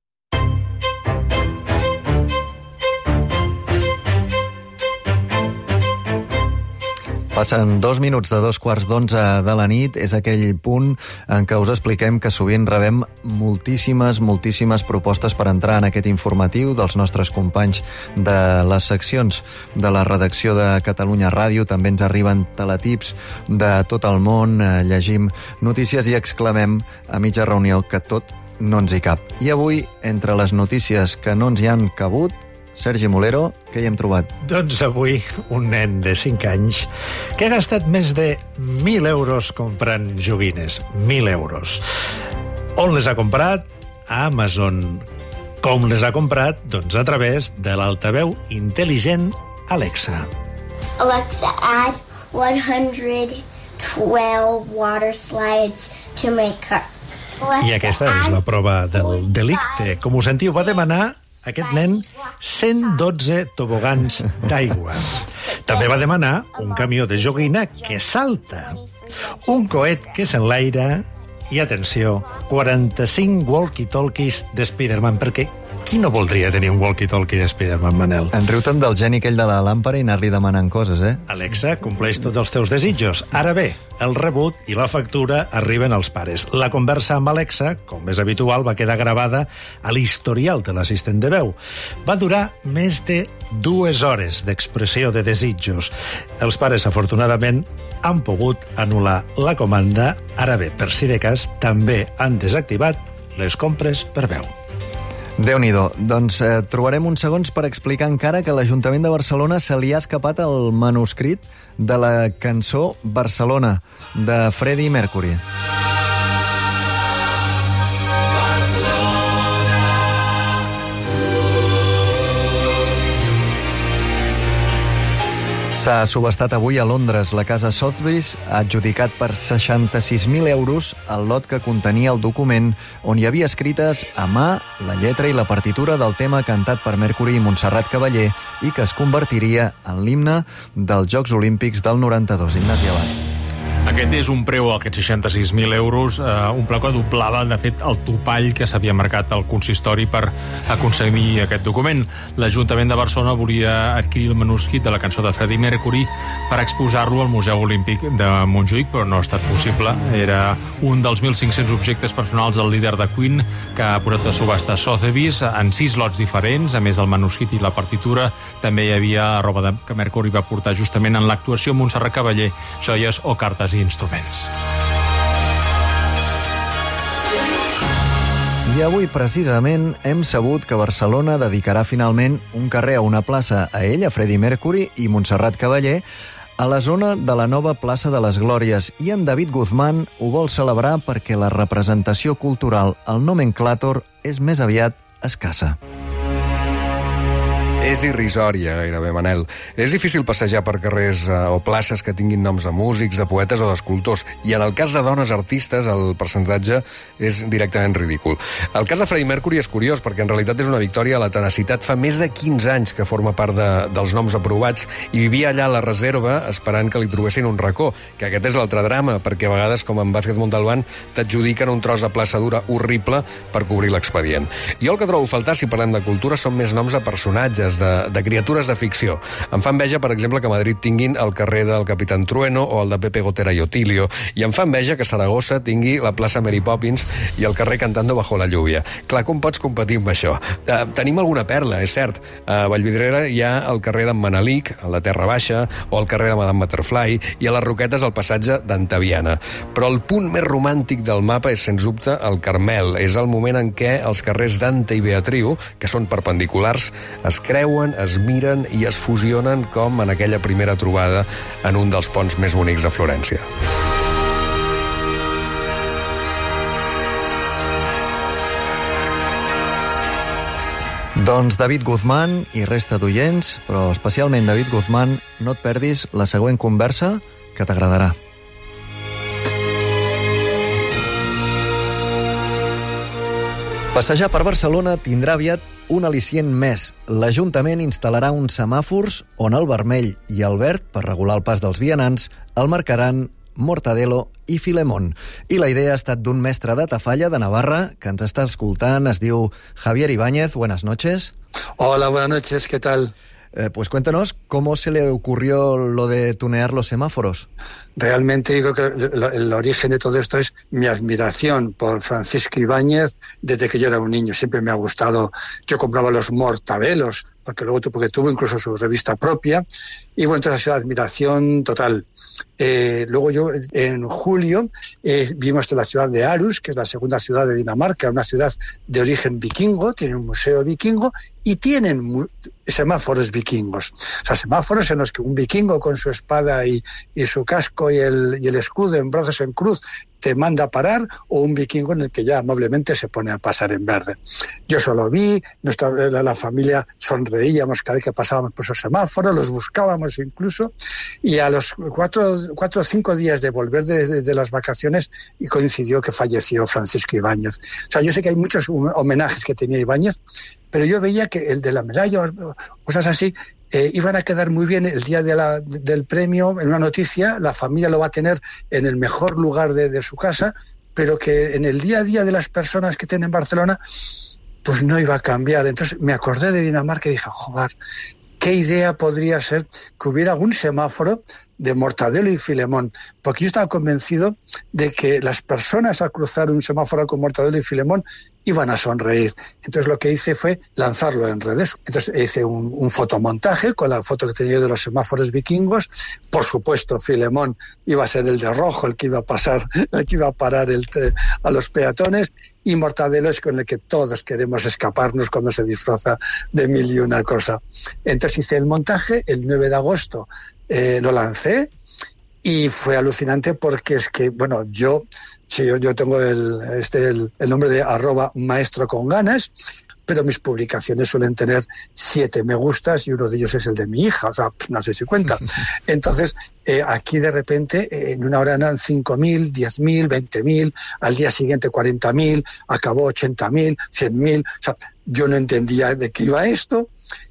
Passen dos minuts de dos quarts d'onze de la nit. És aquell punt en què us expliquem que sovint rebem moltíssimes, moltíssimes propostes per entrar en aquest informatiu dels nostres companys de les seccions de la redacció de Catalunya Ràdio. També ens arriben teletips de tot el món, llegim notícies i exclamem a mitja reunió que tot no ens hi cap. I avui, entre les notícies que no ens hi han cabut, Sergi Molero, què hi hem trobat? Doncs avui un nen de cinc anys que ha gastat més de mil euros comprant joguines. Mil euros. On les ha comprat? A Amazon. Com les ha comprat? Doncs a través de l'altaveu intel·ligent Alexa. Alexa, add one hundred twelve water slides to my car. I aquesta és la prova del delicte. Com ho sentiu, va demanar aquest nen cent dotze tobogans d'aigua. També va demanar un camió de joguina que salta, un coet que s'enlaira i, atenció, quaranta-cinc walkie-talkies de Spiderman, perquè qui no voldria tenir un walkie-talkie de Spiderman, Manel? En riu tant del geni aquell de la làmpara i anar-li demanant coses, eh? Alexa, compleix tots els teus desitjos. Ara bé, el rebut i la factura arriben als pares. La conversa amb Alexa, com és habitual, va quedar gravada a l'historial de l'assistent de veu. Va durar més de dues hores d'expressió de desitjos. Els pares, afortunadament, han pogut anul·lar la comanda. Ara bé, per si de cas, també han desactivat les compres per veu. Déu-n'hi-do. Doncs eh, trobarem uns segons per explicar encara que l'Ajuntament de Barcelona se li ha escapat el manuscrit de la cançó Barcelona, de Freddie Mercury. S'ha subestat avui a Londres. La casa Sotheby's ha adjudicat per seixanta-sis mil euros el lot que contenia el document on hi havia escrites a mà la lletra i la partitura del tema cantat per Mercury i Montserrat Cavaller i que es convertiria en l'himne dels Jocs Olímpics del noranta-dos. Ignasi Abad. Aquest és un preu, aquests seixanta-sis mil euros, eh, un preu que doblava, de fet, el topall que s'havia marcat al consistori per aconseguir aquest document. L'Ajuntament de Barcelona volia adquirir el manuscrit de la cançó de Freddie Mercury per exposar-lo al Museu Olímpic de Montjuïc, però no ha estat possible. Era un dels mil cinc-cents objectes personals del líder de Queen que ha posat a subhasta Sotheby's en sis lots diferents. A més del manuscrit i la partitura, també hi havia roba de, que Mercury va portar justament en l'actuació amb Montserrat Cavaller, joies o cartes i instruments. I avui, precisament, hem sabut que Barcelona dedicarà finalment un carrer a una plaça a ell, a Freddie Mercury i Montserrat Cavaller, a la zona de la nova plaça de les Glòries. I en David Guzmán ho vol celebrar perquè la representació cultural al nomenclàtor és més aviat escassa. És irrisòria, gairebé, Manel. És difícil passejar per carrers eh, o places que tinguin noms de músics, de poetes o d'escultors. I en el cas de dones artistes, el percentatge és directament ridícul. El cas de Freddie Mercury és curiós, perquè en realitat és una victòria a la tenacitat. Fa més de quinze anys que forma part de, dels noms aprovats i vivia allà a la reserva esperant que li trobessin un racó. Que aquest és l'altre drama, perquè a vegades, com en Vázquez Montalbán, t'adjudiquen un tros de plaça dura horrible per cobrir l'expedient. Jo el que trobo a faltar, si parlem de cultura, són més noms de personatges, De, de criatures de ficció. Em fa enveja, per exemple, que a Madrid tinguin el carrer del Capitán Trueno o el de Pepe Gotera i Otilio, i em fa enveja que Saragossa tingui la plaça Mary Poppins i el carrer Cantando bajo la lluvia. Clar, com pots competir amb això? Eh, tenim alguna perla, és cert. A Vallvidrera hi ha el carrer d'en Manelic, el de Terra Baixa, o el carrer de Madame Butterfly, i a les Roquetes el passatge d'Antaviana. Però el punt més romàntic del mapa és, sens dubte, el Carmel. És el moment en què els carrers Dante i Beatriu, que són perpendiculars, es creuen, es miren i es fusionen com en aquella primera trobada en un dels ponts més bonics de Florència. Doncs David Guzmán i resta d'oients, però especialment David Guzmán, no et perdis la següent conversa que t'agradarà. Passejar per Barcelona tindrà aviat un al·licient més. L'Ajuntament instal·larà uns semàfors on el vermell i el verd, per regular el pas dels vianants, el marcaran Mortadelo i Filemón. I la idea ha estat d'un mestre de Tafalla, de Navarra, que ens està escoltant. Es diu Javier Ibáñez. Buenas noches. Hola, buenas noches. ¿Qué tal? Eh, pues cuéntanos, ¿cómo se le ocurrió lo de tunear los semáforos? Realmente digo que el origen de todo esto es mi admiración por Francisco Ibáñez desde que yo era un niño. Siempre me ha gustado. Yo compraba los Mortadelos, porque luego porque tuvo incluso su revista propia. Y bueno, entonces ha sido admiración total. Eh, luego yo, en julio, eh, vimos en la ciudad de Aarhus, que es la segunda ciudad de Dinamarca, una ciudad de origen vikingo, tiene un museo vikingo y tienen semáforos vikingos. O sea, semáforos en los que un vikingo con su espada y, y su casco y el, y el escudo en brazos en cruz te manda a parar, o un vikingo en el que ya amablemente se pone a pasar en verde. Yo solo vi, nuestra, la, la familia sonreíamos cada vez que pasábamos por esos semáforos, los buscábamos incluso, y a los cuatro, cuatro o cinco días de volver de, de, de las vacaciones y coincidió que falleció Francisco Ibáñez. O sea, yo sé que hay muchos homenajes que tenía Ibáñez, pero yo veía que el de la medalla, cosas así, Eh, iban a quedar muy bien el día de la, de, del premio, en una noticia, la familia lo va a tener en el mejor lugar de, de su casa, pero que en el día a día de las personas que tienen Barcelona, pues no iba a cambiar. Entonces me acordé de Dinamarca y dije, joder, ¿qué idea podría ser que hubiera un semáforo de Mortadelo y Filemón? Porque yo estaba convencido de que las personas al cruzar un semáforo con Mortadelo y Filemón iban a sonreír. Entonces lo que hice fue lanzarlo en redes. Entonces hice un, un fotomontaje con la foto que tenía yo de los semáforos vikingos. Por supuesto, Filemón iba a ser el de rojo, el que iba a pasar, el que iba a parar el, a los peatones. Y Mortadelo es con el que todos queremos escaparnos cuando se disfraza de mil y una cosa. Entonces hice el montaje el nueve de agosto. Eh, lo lancé y fue alucinante porque es que, bueno, yo, sí, yo, yo tengo el, este, el, el nombre de arroba maestro con ganas, pero mis publicaciones suelen tener siete me gustas y uno de ellos es el de mi hija, o sea, no sé si cuenta. Entonces, eh, aquí de repente, eh, en una hora eran cinco mil, diez mil, veinte mil, al día siguiente cuarenta mil, acabó ochenta mil, cien mil, o sea, yo no entendía de qué iba esto.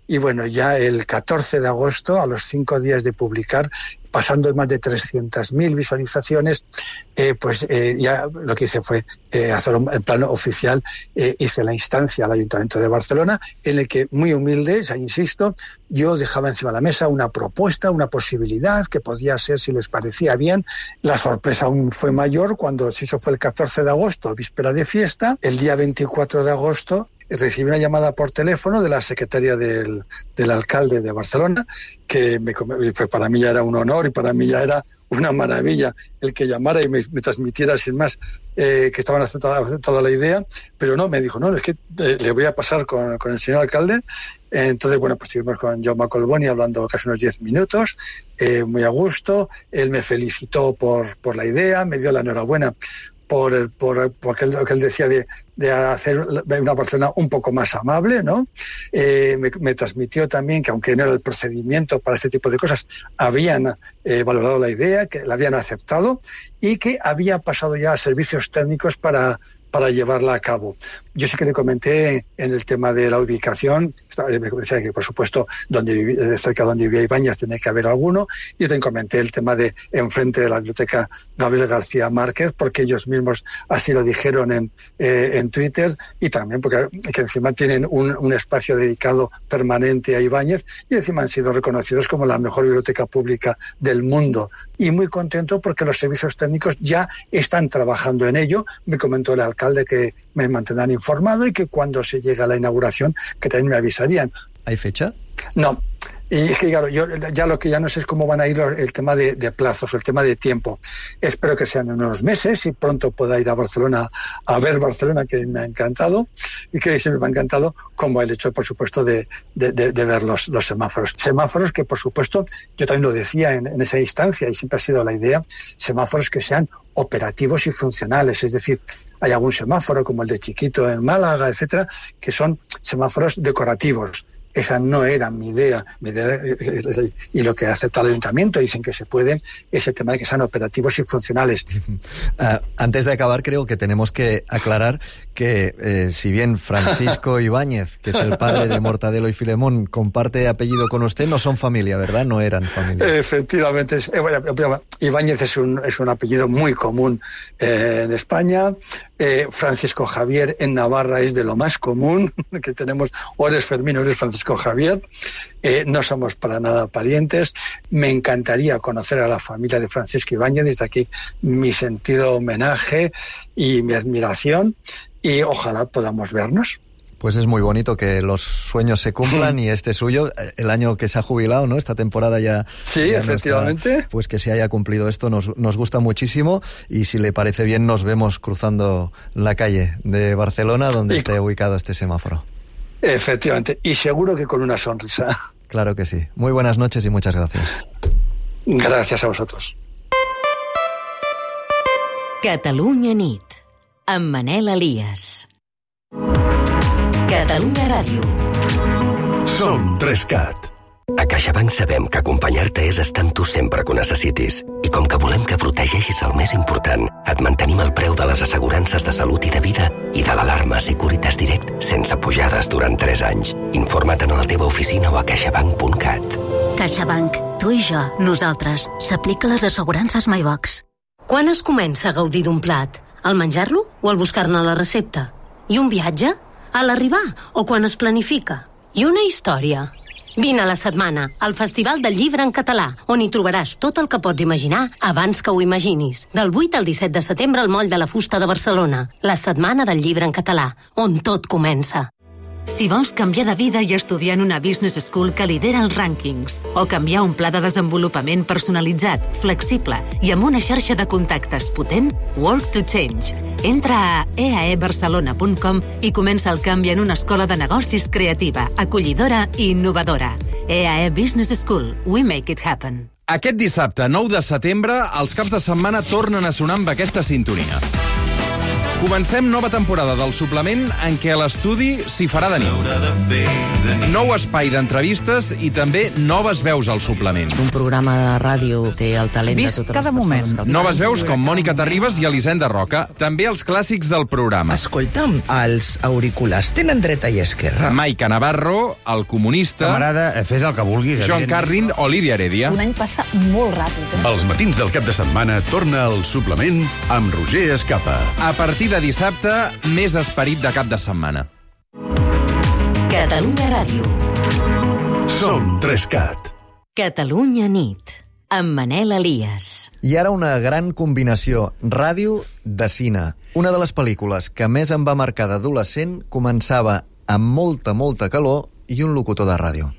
y bueno, ya el catorce de agosto, a los cinco días de publicar, pasando más de trescientas mil visualizaciones, eh, pues eh, ya lo que hice fue eh, hacerlo en plano oficial, eh, hice la instancia al Ayuntamiento de Barcelona, en el que, muy humilde, ya insisto, yo dejaba encima de la mesa una propuesta, una posibilidad que podía ser, si les parecía bien. La sorpresa aún fue mayor cuando, si eso fue el catorce de agosto, víspera de fiesta, el día veinticuatro de agosto, recibí una llamada por teléfono de la secretaria del, del alcalde de Barcelona, que me, pues para mí ya era un honor y para mí ya era una maravilla el que llamara y me, me transmitiera sin más eh, que estaban aceptada la idea, pero no, me dijo, no, es que eh, le voy a pasar con, con el señor alcalde. Entonces, bueno, pues estuvimos con Jaume Colboni hablando casi unos diez minutos, eh, muy a gusto. Él me felicitó por, por la idea, me dio la enhorabuena por, el, por, por lo que él decía de, de hacer una Barcelona un poco más amable, ¿no? Eh, me, me transmitió también que, aunque no era el procedimiento para este tipo de cosas, habían eh, valorado la idea, que la habían aceptado y que había pasado ya a servicios técnicos para, para llevarla a cabo. Yo sí que le comenté en el tema de la ubicación, me decía que, por supuesto, donde viví, cerca de donde vivía Ibáñez tenía que haber alguno, y yo también comenté el tema de enfrente de la biblioteca Gabriel García Márquez, porque ellos mismos así lo dijeron en, eh, en Twitter, y también porque que encima tienen un, un espacio dedicado permanente a Ibáñez, y encima han sido reconocidos como la mejor biblioteca pública del mundo. Y muy contento porque los servicios técnicos ya están trabajando en ello. Me comentó el alcalde que me mantendrán informado y que cuando se llegue a la inauguración que también me avisarían. ¿Hay fecha? No. Y es que, claro, yo ya lo que ya no sé es cómo van a ir el tema de, de plazos, el tema de tiempo. Espero que sean en unos meses y pronto pueda ir a Barcelona a ver Barcelona, que me ha encantado y que siempre me ha encantado, como el hecho, por supuesto, de, de, de, de ver los, los semáforos. Semáforos que, por supuesto, yo también lo decía en, en esa instancia y siempre ha sido la idea, semáforos que sean operativos y funcionales, es decir, hay algún semáforo como el de Chiquito en Málaga, etcétera, que son semáforos decorativos. Esa no era mi idea, mi idea y lo que acepta el ayuntamiento, dicen que se puede, es el tema de que sean operativos y funcionales. Uh, antes de acabar, creo que tenemos que aclarar que eh, si bien Francisco Ibáñez, que es el padre de Mortadelo y Filemón, comparte apellido con usted, no son familia, ¿verdad? No eran familia. Efectivamente, es, eh, bueno, Ibáñez es un, es un apellido muy común eh, en España. Eh, Francisco Javier en Navarra es de lo más común que tenemos, o eres Fermín o eres Francisco Javier. Eh, no somos para nada parientes. Me encantaría conocer a la familia de Francisco Ibáñez, desde aquí mi sentido homenaje y mi admiración, y ojalá podamos vernos. Pues es muy bonito que los sueños se cumplan y este suyo, el año que se ha jubilado, ¿no? Esta temporada ya... Sí, ya efectivamente. No está, pues que se haya cumplido esto nos, nos gusta muchísimo y si le parece bien nos vemos cruzando la calle de Barcelona donde y... esté ubicado este semáforo. Efectivamente, y seguro que con una sonrisa. Claro que sí. Muy buenas noches y muchas gracias. Gracias a vosotros. Catalunya nit, amb Manel Elias. Catalunya Ràdio. Som Trescat. A CaixaBank sabem que acompanyar-te és estar amb tu sempre que ho necessitis. I com que volem que protegeixis el més important, et mantenim el preu de les assegurances de salut i de vida i de l'alarma Securitas Direct sense pujades durant tres anys. Informa't a la teva oficina o a caixabank punt cat. CaixaBank. Tu i jo, nosaltres. S'aplica les assegurances MyBox. Quan es comença a gaudir d'un plat? Al menjar-lo o al buscar-ne la recepta? I un viatge? A l'arribar o quan es planifica? I una història? Vine a la setmana al Festival del Llibre en Català, on hi trobaràs tot el que pots imaginar abans que ho imaginis. Del vuit al disset de setembre al Moll de la Fusta de Barcelona. La Setmana del Llibre en Català, on tot comença. Si vols canviar de vida i estudiar en una business school que lidera els rànquings, o canviar un pla de desenvolupament personalitzat, flexible i amb una xarxa de contactes potent, Work to Change. Entra a e a e barcelona punt com i comença el canvi en una escola de negocis creativa, acollidora i innovadora. E A E Business School. We make it happen. Aquest dissabte, nou de setembre, els caps de setmana tornen a sonar amb aquesta sintonia. Comencem nova temporada del suplement en què l'estudi s'hi farà de nit. Nou espai d'entrevistes i també noves veus al suplement. Un programa de ràdio té el talent Visc de totes cada les moment. persones. Noves veus com Mònica Terribas i Elisenda Roca. També els clàssics del programa. Escolta'm, els auriculars tenen dreta i esquerra. Maica Navarro, el comunista... Camarada, fes el que vulguis. John Carlin o Lídia Heredia. Un any passa molt ràpid. Els matins del cap de setmana torna el suplement amb Roger Escapa. A partir de dissabte, més esperit de cap de setmana. Catalunya Ràdio. Som Trescat. Catalunya nit. Amb Manel Elias. I ara una gran combinació, ràdio de cine. Una de les pel·lícules que més em va marcar d'adolescent començava amb molta, molta calor i un locutor de ràdio.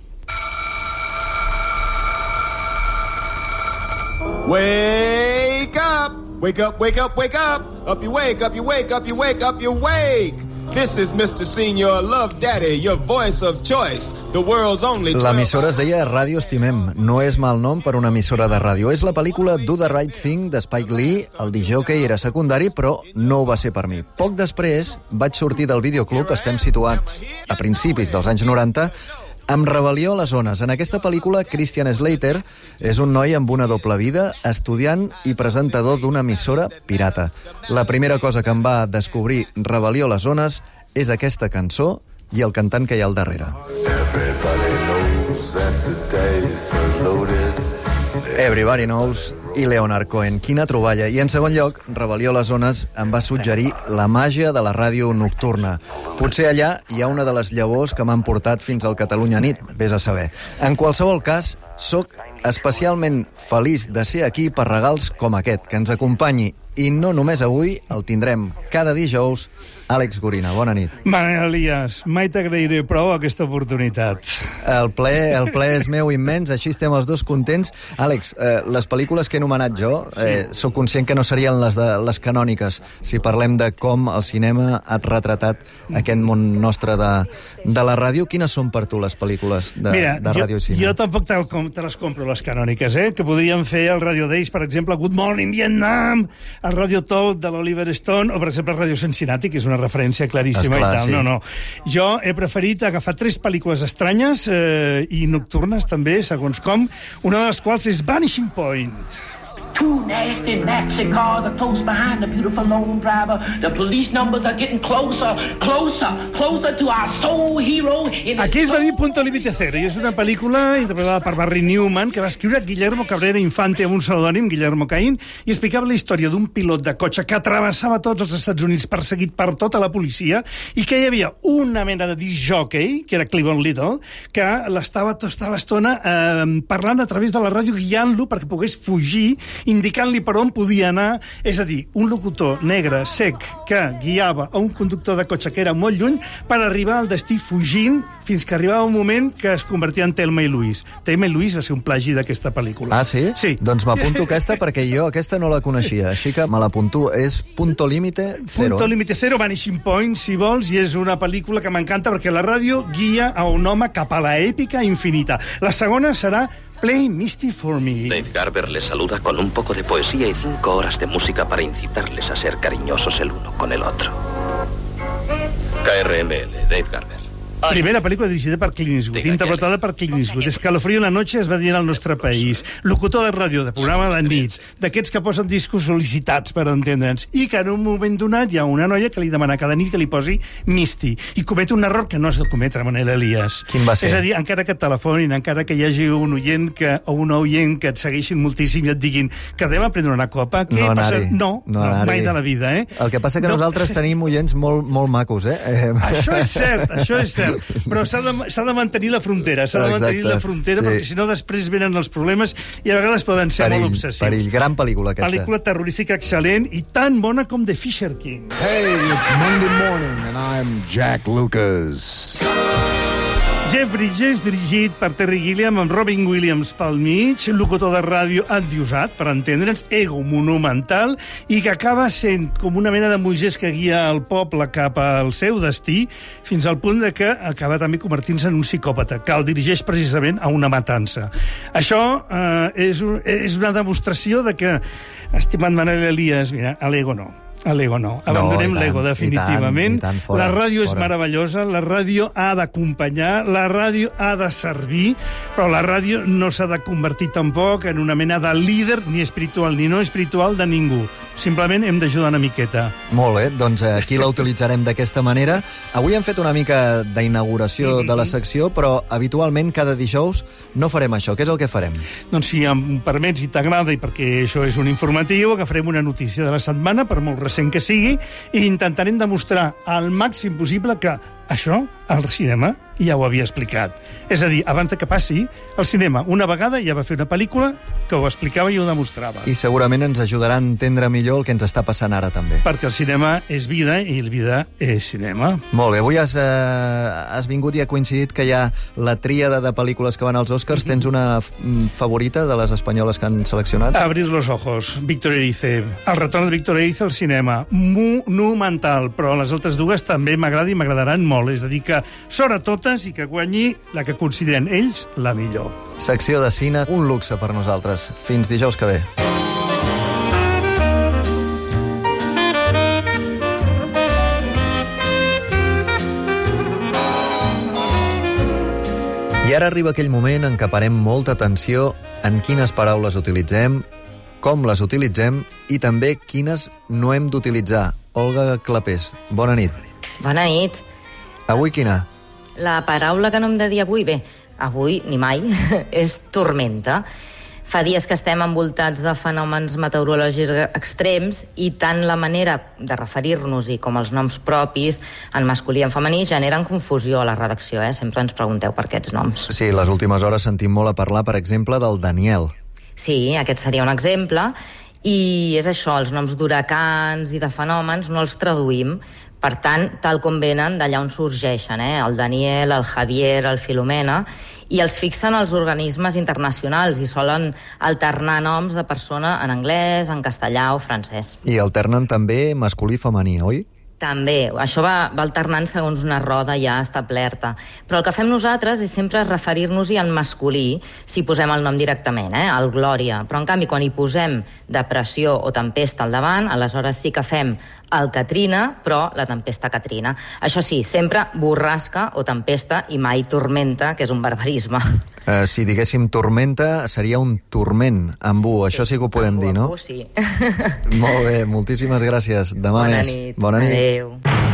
Wake up! Wake up, wake up, wake up! Up you wake, up you wake, up you wake, up you wake! This is mister Senior Love Daddy, your voice of choice, the world's only... L'emissora es deia Ràdio Estimem. No és mal nom per una emissora de ràdio. És la pel·lícula Do the Right Thing de Spike Lee. El discjòquei era secundari, però no ho va ser per mi. Poc després vaig sortir del videoclub, estem situats a principis dels anys noranta, amb Rebel·lió a les ones. En aquesta pel·lícula, Christian Slater és un noi amb una doble vida, estudiant i presentador d'una emissora pirata. La primera cosa que em va descobrir Rebel·lió a les ones és aquesta cançó i el cantant que hi ha al darrere. Everybody Knows i Leonard Cohen. Quina troballa. I en segon lloc, Rebel·lió a les ones em va suggerir la màgia de la ràdio nocturna. Potser allà hi ha una de les llavors que m'han portat fins al Catalunya nit, vés a saber. En qualsevol cas, sóc especialment feliç de ser aquí per regals com aquest, que ens acompanyi. I no només avui, el tindrem cada dijous. Àlex Gorina, bona nit. Manel Elias, mai t'agrairé prou aquesta oportunitat. El ple, el ple és meu immens, així estem els dos contents. Àlex, eh, les pel·lícules que he anomenat jo, eh, sóc conscient que no serien les, de, les canòniques, si parlem de com el cinema ha retratat aquest món nostre de, de la ràdio. Quines són per tu les pel·lícules de, Mira, de ràdio jo, i cinema? jo tampoc te, te les compro, les canòniques, eh? Que podríem fer el Radio Days, per exemple, Good Morning Vietnam, el Radio Talk de l'Oliver Stone, o per exemple Radio Cincinnati, que és una referència claríssima. Esclar, i tal. sí. No, no. Jo he preferit agafar tres pel·lícules estranyes eh, i nocturnes també, segons com, una de les quals és Vanishing Point. Two nasty Nazi cars are close behind the beautiful lone driver. The police numbers are getting closer, closer, closer to our soul hero. Aquí es va dir Punto Límite Cero, i és una pel·lícula interpretada per Barry Newman, que va escriure Guillermo Cabrera Infante amb un pseudònim, Guillermo Caín, i explicava la història d'un pilot de cotxe que travessava tots els Estats Units perseguit per tota la policia, i que hi havia una mena de disc-jockey, que era Cleveland Little, que l'estava tota l'estona eh, parlant a través de la ràdio, guiant-lo perquè pogués fugir, indicant-li per on podia anar. És a dir, un locutor negre, sec, que guiava a un conductor de cotxe que era molt lluny per arribar al destí fugint fins que arribava un moment que es convertia en Thelma i Louise. Thelma i Louise va ser un plagi d'aquesta pel·lícula. Ah, sí? Sí. Doncs m'apunto aquesta perquè jo aquesta no la coneixia, així que me l'apunto. És Punto Límite Cero. Punto Límite Cero, Vanishing Point, si vols, i és una pel·lícula que m'encanta perquè la ràdio guia a un home cap a la èpica infinita. La segona serà Play Misty for Me. Dave Garber les saluda con un poco de poesía y cinco horas de música para incitarles a ser cariñosos el uno con el otro. K R M L, Dave Garber. Primera pel·lícula dirigida per Clint Eastwood, interpretada per Clint Eastwood. Escalofrío en la noche es va dir al nostre país. Locutor de ràdio, de programa de nit, d'aquests que posen discos sol·licitats, per entendre'ns, i que en un moment donat hi ha una noia que li demana cada nit que li posi Misty, i comet un error que no has de cometre, Manel Elias. Quin va ser? És a dir, encara que et telefonin, encara que hi hagi un oient que, o una oient que et segueixin moltíssim i et diguin que anem a prendre una copa, què no passa? anar-hi. No, no, no mai de la vida, eh? El que passa que no. nosaltres tenim oients molt, molt macos, eh? Això és cert, això és cert. Però s'ha de, s'ha de mantenir la frontera, s'ha de mantenir Exacte, la frontera, sí. perquè si no després venen els problemes i a vegades poden ser Perill, molt obsessius. perill. Gran pel·lícula, aquesta. Pel·lícula terrorífica excel·lent i tan bona com The Fisher King. Hey, it's Monday morning and I'm Jack Lucas. Jeff Bridges, dirigit per Terry Gilliam, amb Robin Williams pel mig, locutor de ràdio endiosat, per entendre'ns, ego monumental, i que acaba sent com una mena de Moisès que guia el poble cap al seu destí, fins al punt de que acaba també convertint-se en un psicòpata, que el dirigeix precisament a una matança. Això eh, és, un, és una demostració de que, estimat Manel Elias, mira, a l'ego no. A l'ego no. Abandonem no, l'ego, definitivament. I tant, i tant, fora, la ràdio és fora. meravellosa, la ràdio ha d'acompanyar, la ràdio ha de servir, però la ràdio no s'ha de convertir tampoc en una mena de líder ni espiritual ni no espiritual de ningú. Simplement hem d'ajudar una miqueta. Molt bé, doncs aquí la utilitzarem d'aquesta manera. Avui hem fet una mica d'inauguració de la secció, però habitualment cada dijous no farem això. Què és el que farem? Doncs si em permets i t'agrada, i perquè això és un informatiu, agafarem una notícia de la setmana, per molt recent que sigui, i intentarem demostrar al màxim possible que això, al cinema, ja ho havia explicat. És a dir, abans de que passi, el cinema una vegada ja va fer una pel·lícula que ho explicava i ho demostrava. I segurament ens ajudarà a entendre millor el que ens està passant ara també. Perquè el cinema és vida i el vida és cinema. Molt bé, avui has, eh, has vingut i ha coincidit que hi ha la tríada de pel·lícules que van als Oscars. Tens una favorita de les espanyoles que han seleccionat? Abrir los ojos, Víctor Erice. El retorn de Víctor Erice al cinema. Monumental, però les altres dues també m'agrada i m'agradaran molt. És a dir, que sort a totes i que guanyi la que consideren ells la millor. Secció de cine, un luxe per nosaltres. Fins dijous que ve. I ara arriba aquell moment en què parem molta atenció en quines paraules utilitzem, com les utilitzem i també quines no hem d'utilitzar. Olga Clapés, bona nit. Bona nit. Avui quina? La paraula que no hem de dir avui, bé, avui ni mai, és tormenta. Fa dies que estem envoltats de fenòmens meteorològics extrems i tant la manera de referir-nos-hi com els noms propis, en masculí i en femení, generen confusió a la redacció, eh? Sempre ens pregunteu per aquests noms. Sí, les últimes hores sentim molt a parlar, per exemple, del Daniel. Sí, aquest seria un exemple. I és això, els noms d'huracans i de fenòmens no els traduïm. Per tant, tal com venen, d'allà on sorgeixen, eh? El Daniel, el Javier, el Filomena, i els fixen els organismes internacionals i solen alternar noms de persona en anglès, en castellà o francès. I alternen també masculí i femení, oi? També, això va, va alternant segons una roda ja establerta. Però el que fem nosaltres és sempre referir-nos-hi en masculí, si posem el nom directament, eh? El Glòria. Però, en canvi, quan hi posem depressió o tempesta al davant, aleshores sí que fem el Katrina, però la tempesta Katrina. Això sí, sempre borrasca o tempesta i mai tormenta, que és un barbarisme. Uh, si diguéssim tormenta, seria un turment amb U. Sí, això sí que ho podem dir, no? U, sí. Molt bé, moltíssimes gràcies. Demà Bona més. Nit. Bona nit. Adéu.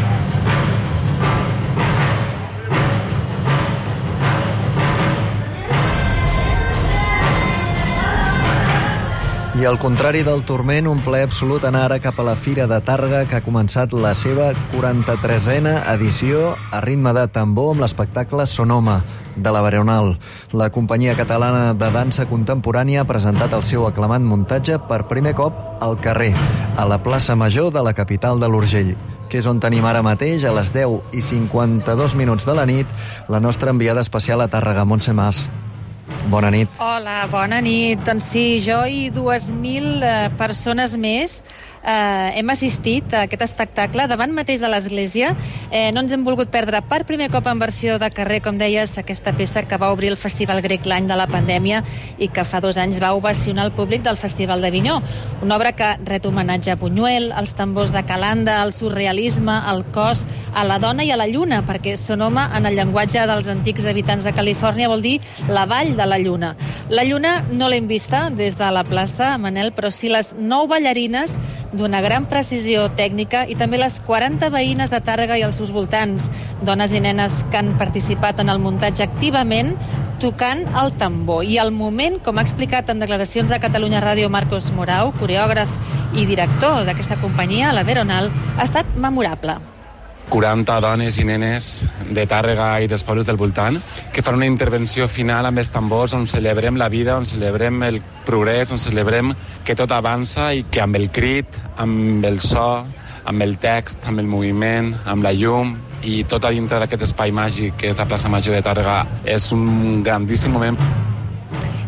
I al contrari del turment, un plaer absolut anar ara cap a la Fira de Tàrrega, que ha començat la seva quaranta-tresena edició a ritme de tambor amb l'espectacle Sonoma, de la Veronal. La companyia catalana de dansa contemporània ha presentat el seu aclamat muntatge per primer cop al carrer, a la plaça Major de la capital de l'Urgell, que és on tenim ara mateix, a les deu i cinquanta-dos minuts de la nit, la nostra enviada especial a Tàrrega, Montse Mas. Bona nit. Hola, bona nit. Doncs sí, jo i dues mil eh, persones més eh, hem assistit a aquest espectacle davant mateix de l'església. Eh, no ens hem volgut perdre per primer cop en versió de carrer, com deies, aquesta peça que va obrir el Festival Grec l'any de la pandèmia i que fa dos anys va ovacionar el públic del Festival d'Avinyó. Una obra que ret homenatge a Buñuel, als tambors de Calanda, al surrealisme, al cos, a la dona i a la lluna, perquè Sonoma, en el llenguatge dels antics habitants de Califòrnia, vol dir la vall de la lluna. La lluna no l'hem vista des de la plaça, Manel, però sí les nou ballarines d'una gran precisió tècnica i també les quaranta veïnes de Tàrrega i els seus voltants, dones i nenes que han participat en el muntatge activament, tocant el tambor. I el moment, com ha explicat en declaracions a Catalunya Ràdio Marcos Morau, coreògraf i director d'aquesta companyia, la Veronal, ha estat memorable. quaranta dones i nenes de Tàrrega i dels pobles del voltant que fan una intervenció final amb els tambors on celebrem la vida, on celebrem el progrés, on celebrem que tot avança i que amb el crit, amb el so, amb el text, amb el moviment, amb la llum i tot a dintre d'aquest espai màgic que és la plaça Major de Tàrrega és un grandíssim moment.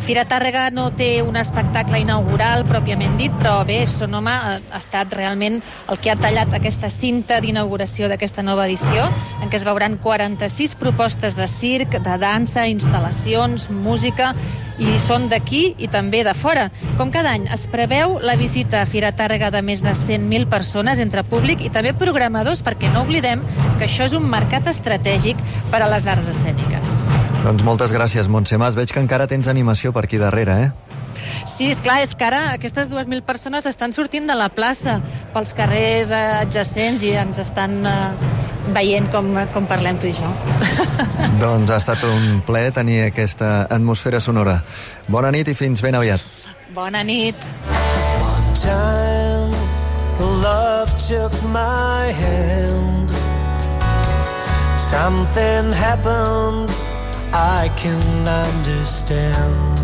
Fira Tàrrega no té un espectacle inaugural pròpiament dit, però bé, Sonoma ha estat realment el que ha tallat aquesta cinta d'inauguració d'aquesta nova edició, en què es veuran quaranta-sis propostes de circ, de dansa, instal·lacions, música, i són d'aquí i també de fora. Com cada any, es preveu la visita a Fira Tàrrega de més de cent mil persones entre públic i també programadors, perquè no oblidem que això és un mercat estratègic per a les arts escèniques. Doncs moltes gràcies, Montse Mas. Veig que encara tens animació per aquí darrere, eh? Sí, esclar, és que ara aquestes dues mil persones estan sortint de la plaça pels carrers adjacents i ens estan uh, veient com, com parlem tu i jo. Doncs ha estat un plaer tenir aquesta atmosfera sonora. Bona nit i fins ben aviat. Bona nit. One time, love took my hand. Something happened I can understand.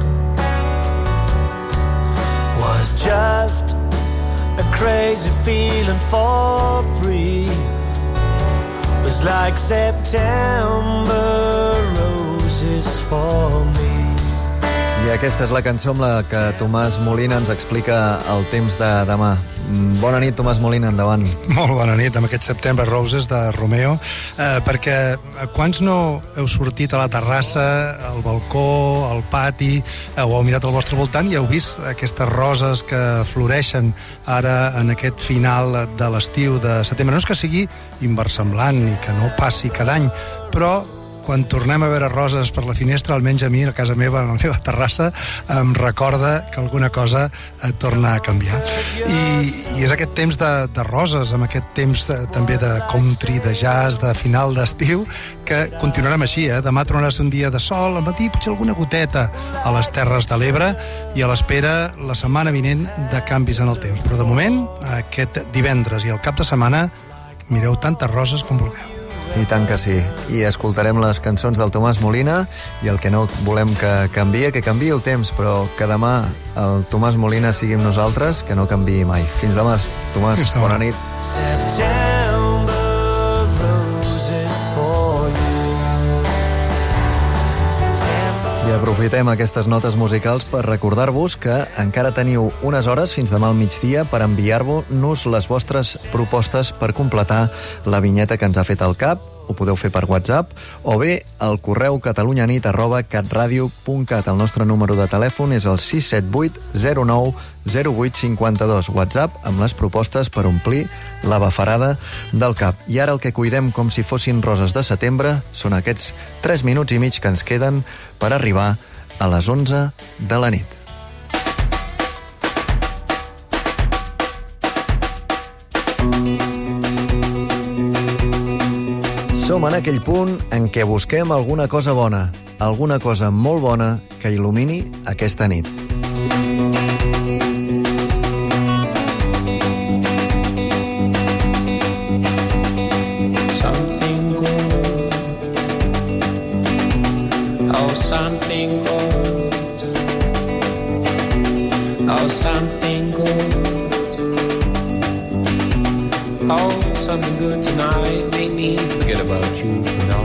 Was just a crazy feeling for free. Was like September roses for me. I aquesta és la cançó amb la que Tomàs Molina ens explica el temps de demà. Bona nit, Tomàs Molina, endavant. Molt bona nit, amb aquest September Roses de Romeo, eh, perquè quants no heu sortit a la terrassa, al balcó, al pati, heu, heu mirat al vostre voltant i heu vist aquestes roses que floreixen ara en aquest final de l'estiu de setembre. No és que sigui inversemblant ni que no passi cada any, però quan tornem a veure roses per la finestra, almenys a mi, a casa meva, a la meva terrassa, em recorda que alguna cosa torna a canviar. I, i és aquest temps de, de roses, amb aquest temps de, també de country, de jazz, de final d'estiu, que continuarem així, eh? Demà tornarà a ser un dia de sol, al matí potser alguna goteta a les Terres de l'Ebre, i a l'espera la setmana vinent de canvis en el temps. Però de moment, aquest divendres i el cap de setmana, mireu tantes roses com vulgueu. I tant que sí. I escoltarem les cançons del Tomàs Molina i el que no volem que canvie, que canviï el temps, però que demà el Tomàs Molina sigui amb nosaltres, que no canviï mai. Fins demà, Tomàs. Fins demà. Bona nit. I aprofitem aquestes notes musicals per recordar-vos que encara teniu unes hores fins demà al migdia per enviar-vos les vostres propostes per completar la vinyeta que ens ha fet el Cap. Ho podeu fer per WhatsApp o bé al correu catalunyanit arroba catradio punt cat. El nostre número de telèfon és el sis set vuit zero nou zero vuit cinc dos. WhatsApp amb les propostes per omplir la bafarada del Cap. I ara el que cuidem com si fossin roses de setembre són aquests tres minuts i mig que ens queden per arribar a les onze de la nit. Som en aquell punt en què busquem alguna cosa bona, alguna cosa molt bona que il·lumini aquesta nit. Something good, oh something good, oh something good, oh something good tonight. Forget about you for now.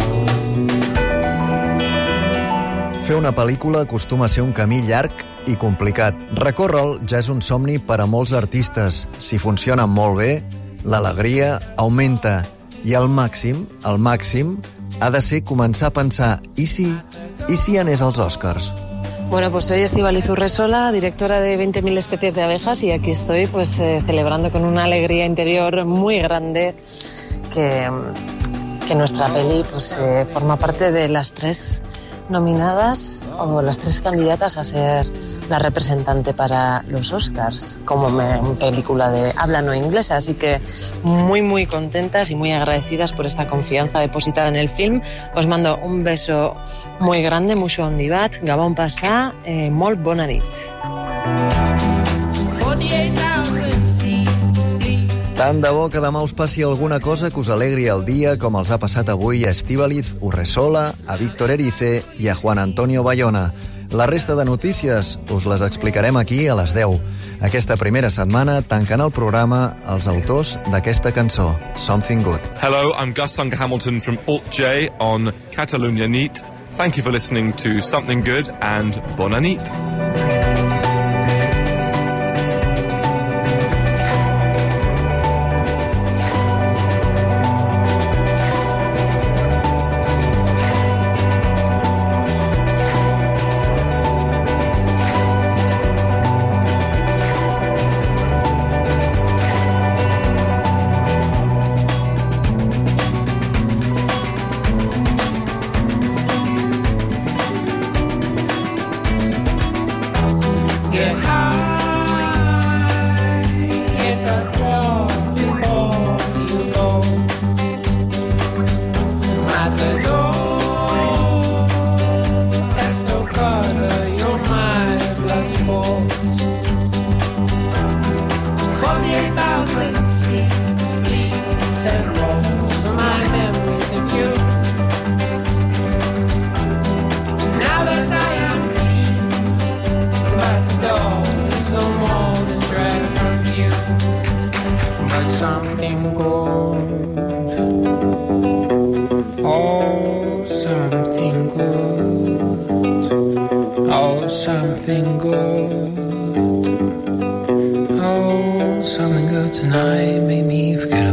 Fer una pel·lícula acostuma a ser un camí llarg i complicat. Recórre'l ja és un somni per a molts artistes. Si funciona molt bé, l'alegria augmenta. I el màxim, el màxim, ha de ser començar a pensar i si, i si anés als Oscars? Bueno, pues soy Estíbaliz Urresola, directora de veinte mil especies de abejas, y aquí estoy pues eh, celebrando con una alegría interior muy grande que, que nuestra peli pues, eh, forma parte de las tres nominadas o las tres candidatas a ser la representante para los Oscars como me, película de habla no inglesa, así que muy muy contentas y muy agradecidas por esta confianza depositada en el film. Os mando un beso muy grande, mucho ondibat, Gabon passà, eh, molt bona nit. Tant de bo que demà us passi alguna cosa que us alegri el dia, com els ha passat avui a Estíbaliz Urresola, a Víctor Erice i a Juan Antonio Bayona. La resta de notícies us les explicarem aquí a les deu. Aquesta primera setmana tanquen el programa els autors d'aquesta cançó, Something Good. Hello, I'm Gus Unger Hamilton from Alt J on Catalunya Neat. Thank you for listening to Something Good and Bonne Nuit. Something good. Oh, something good tonight made me forget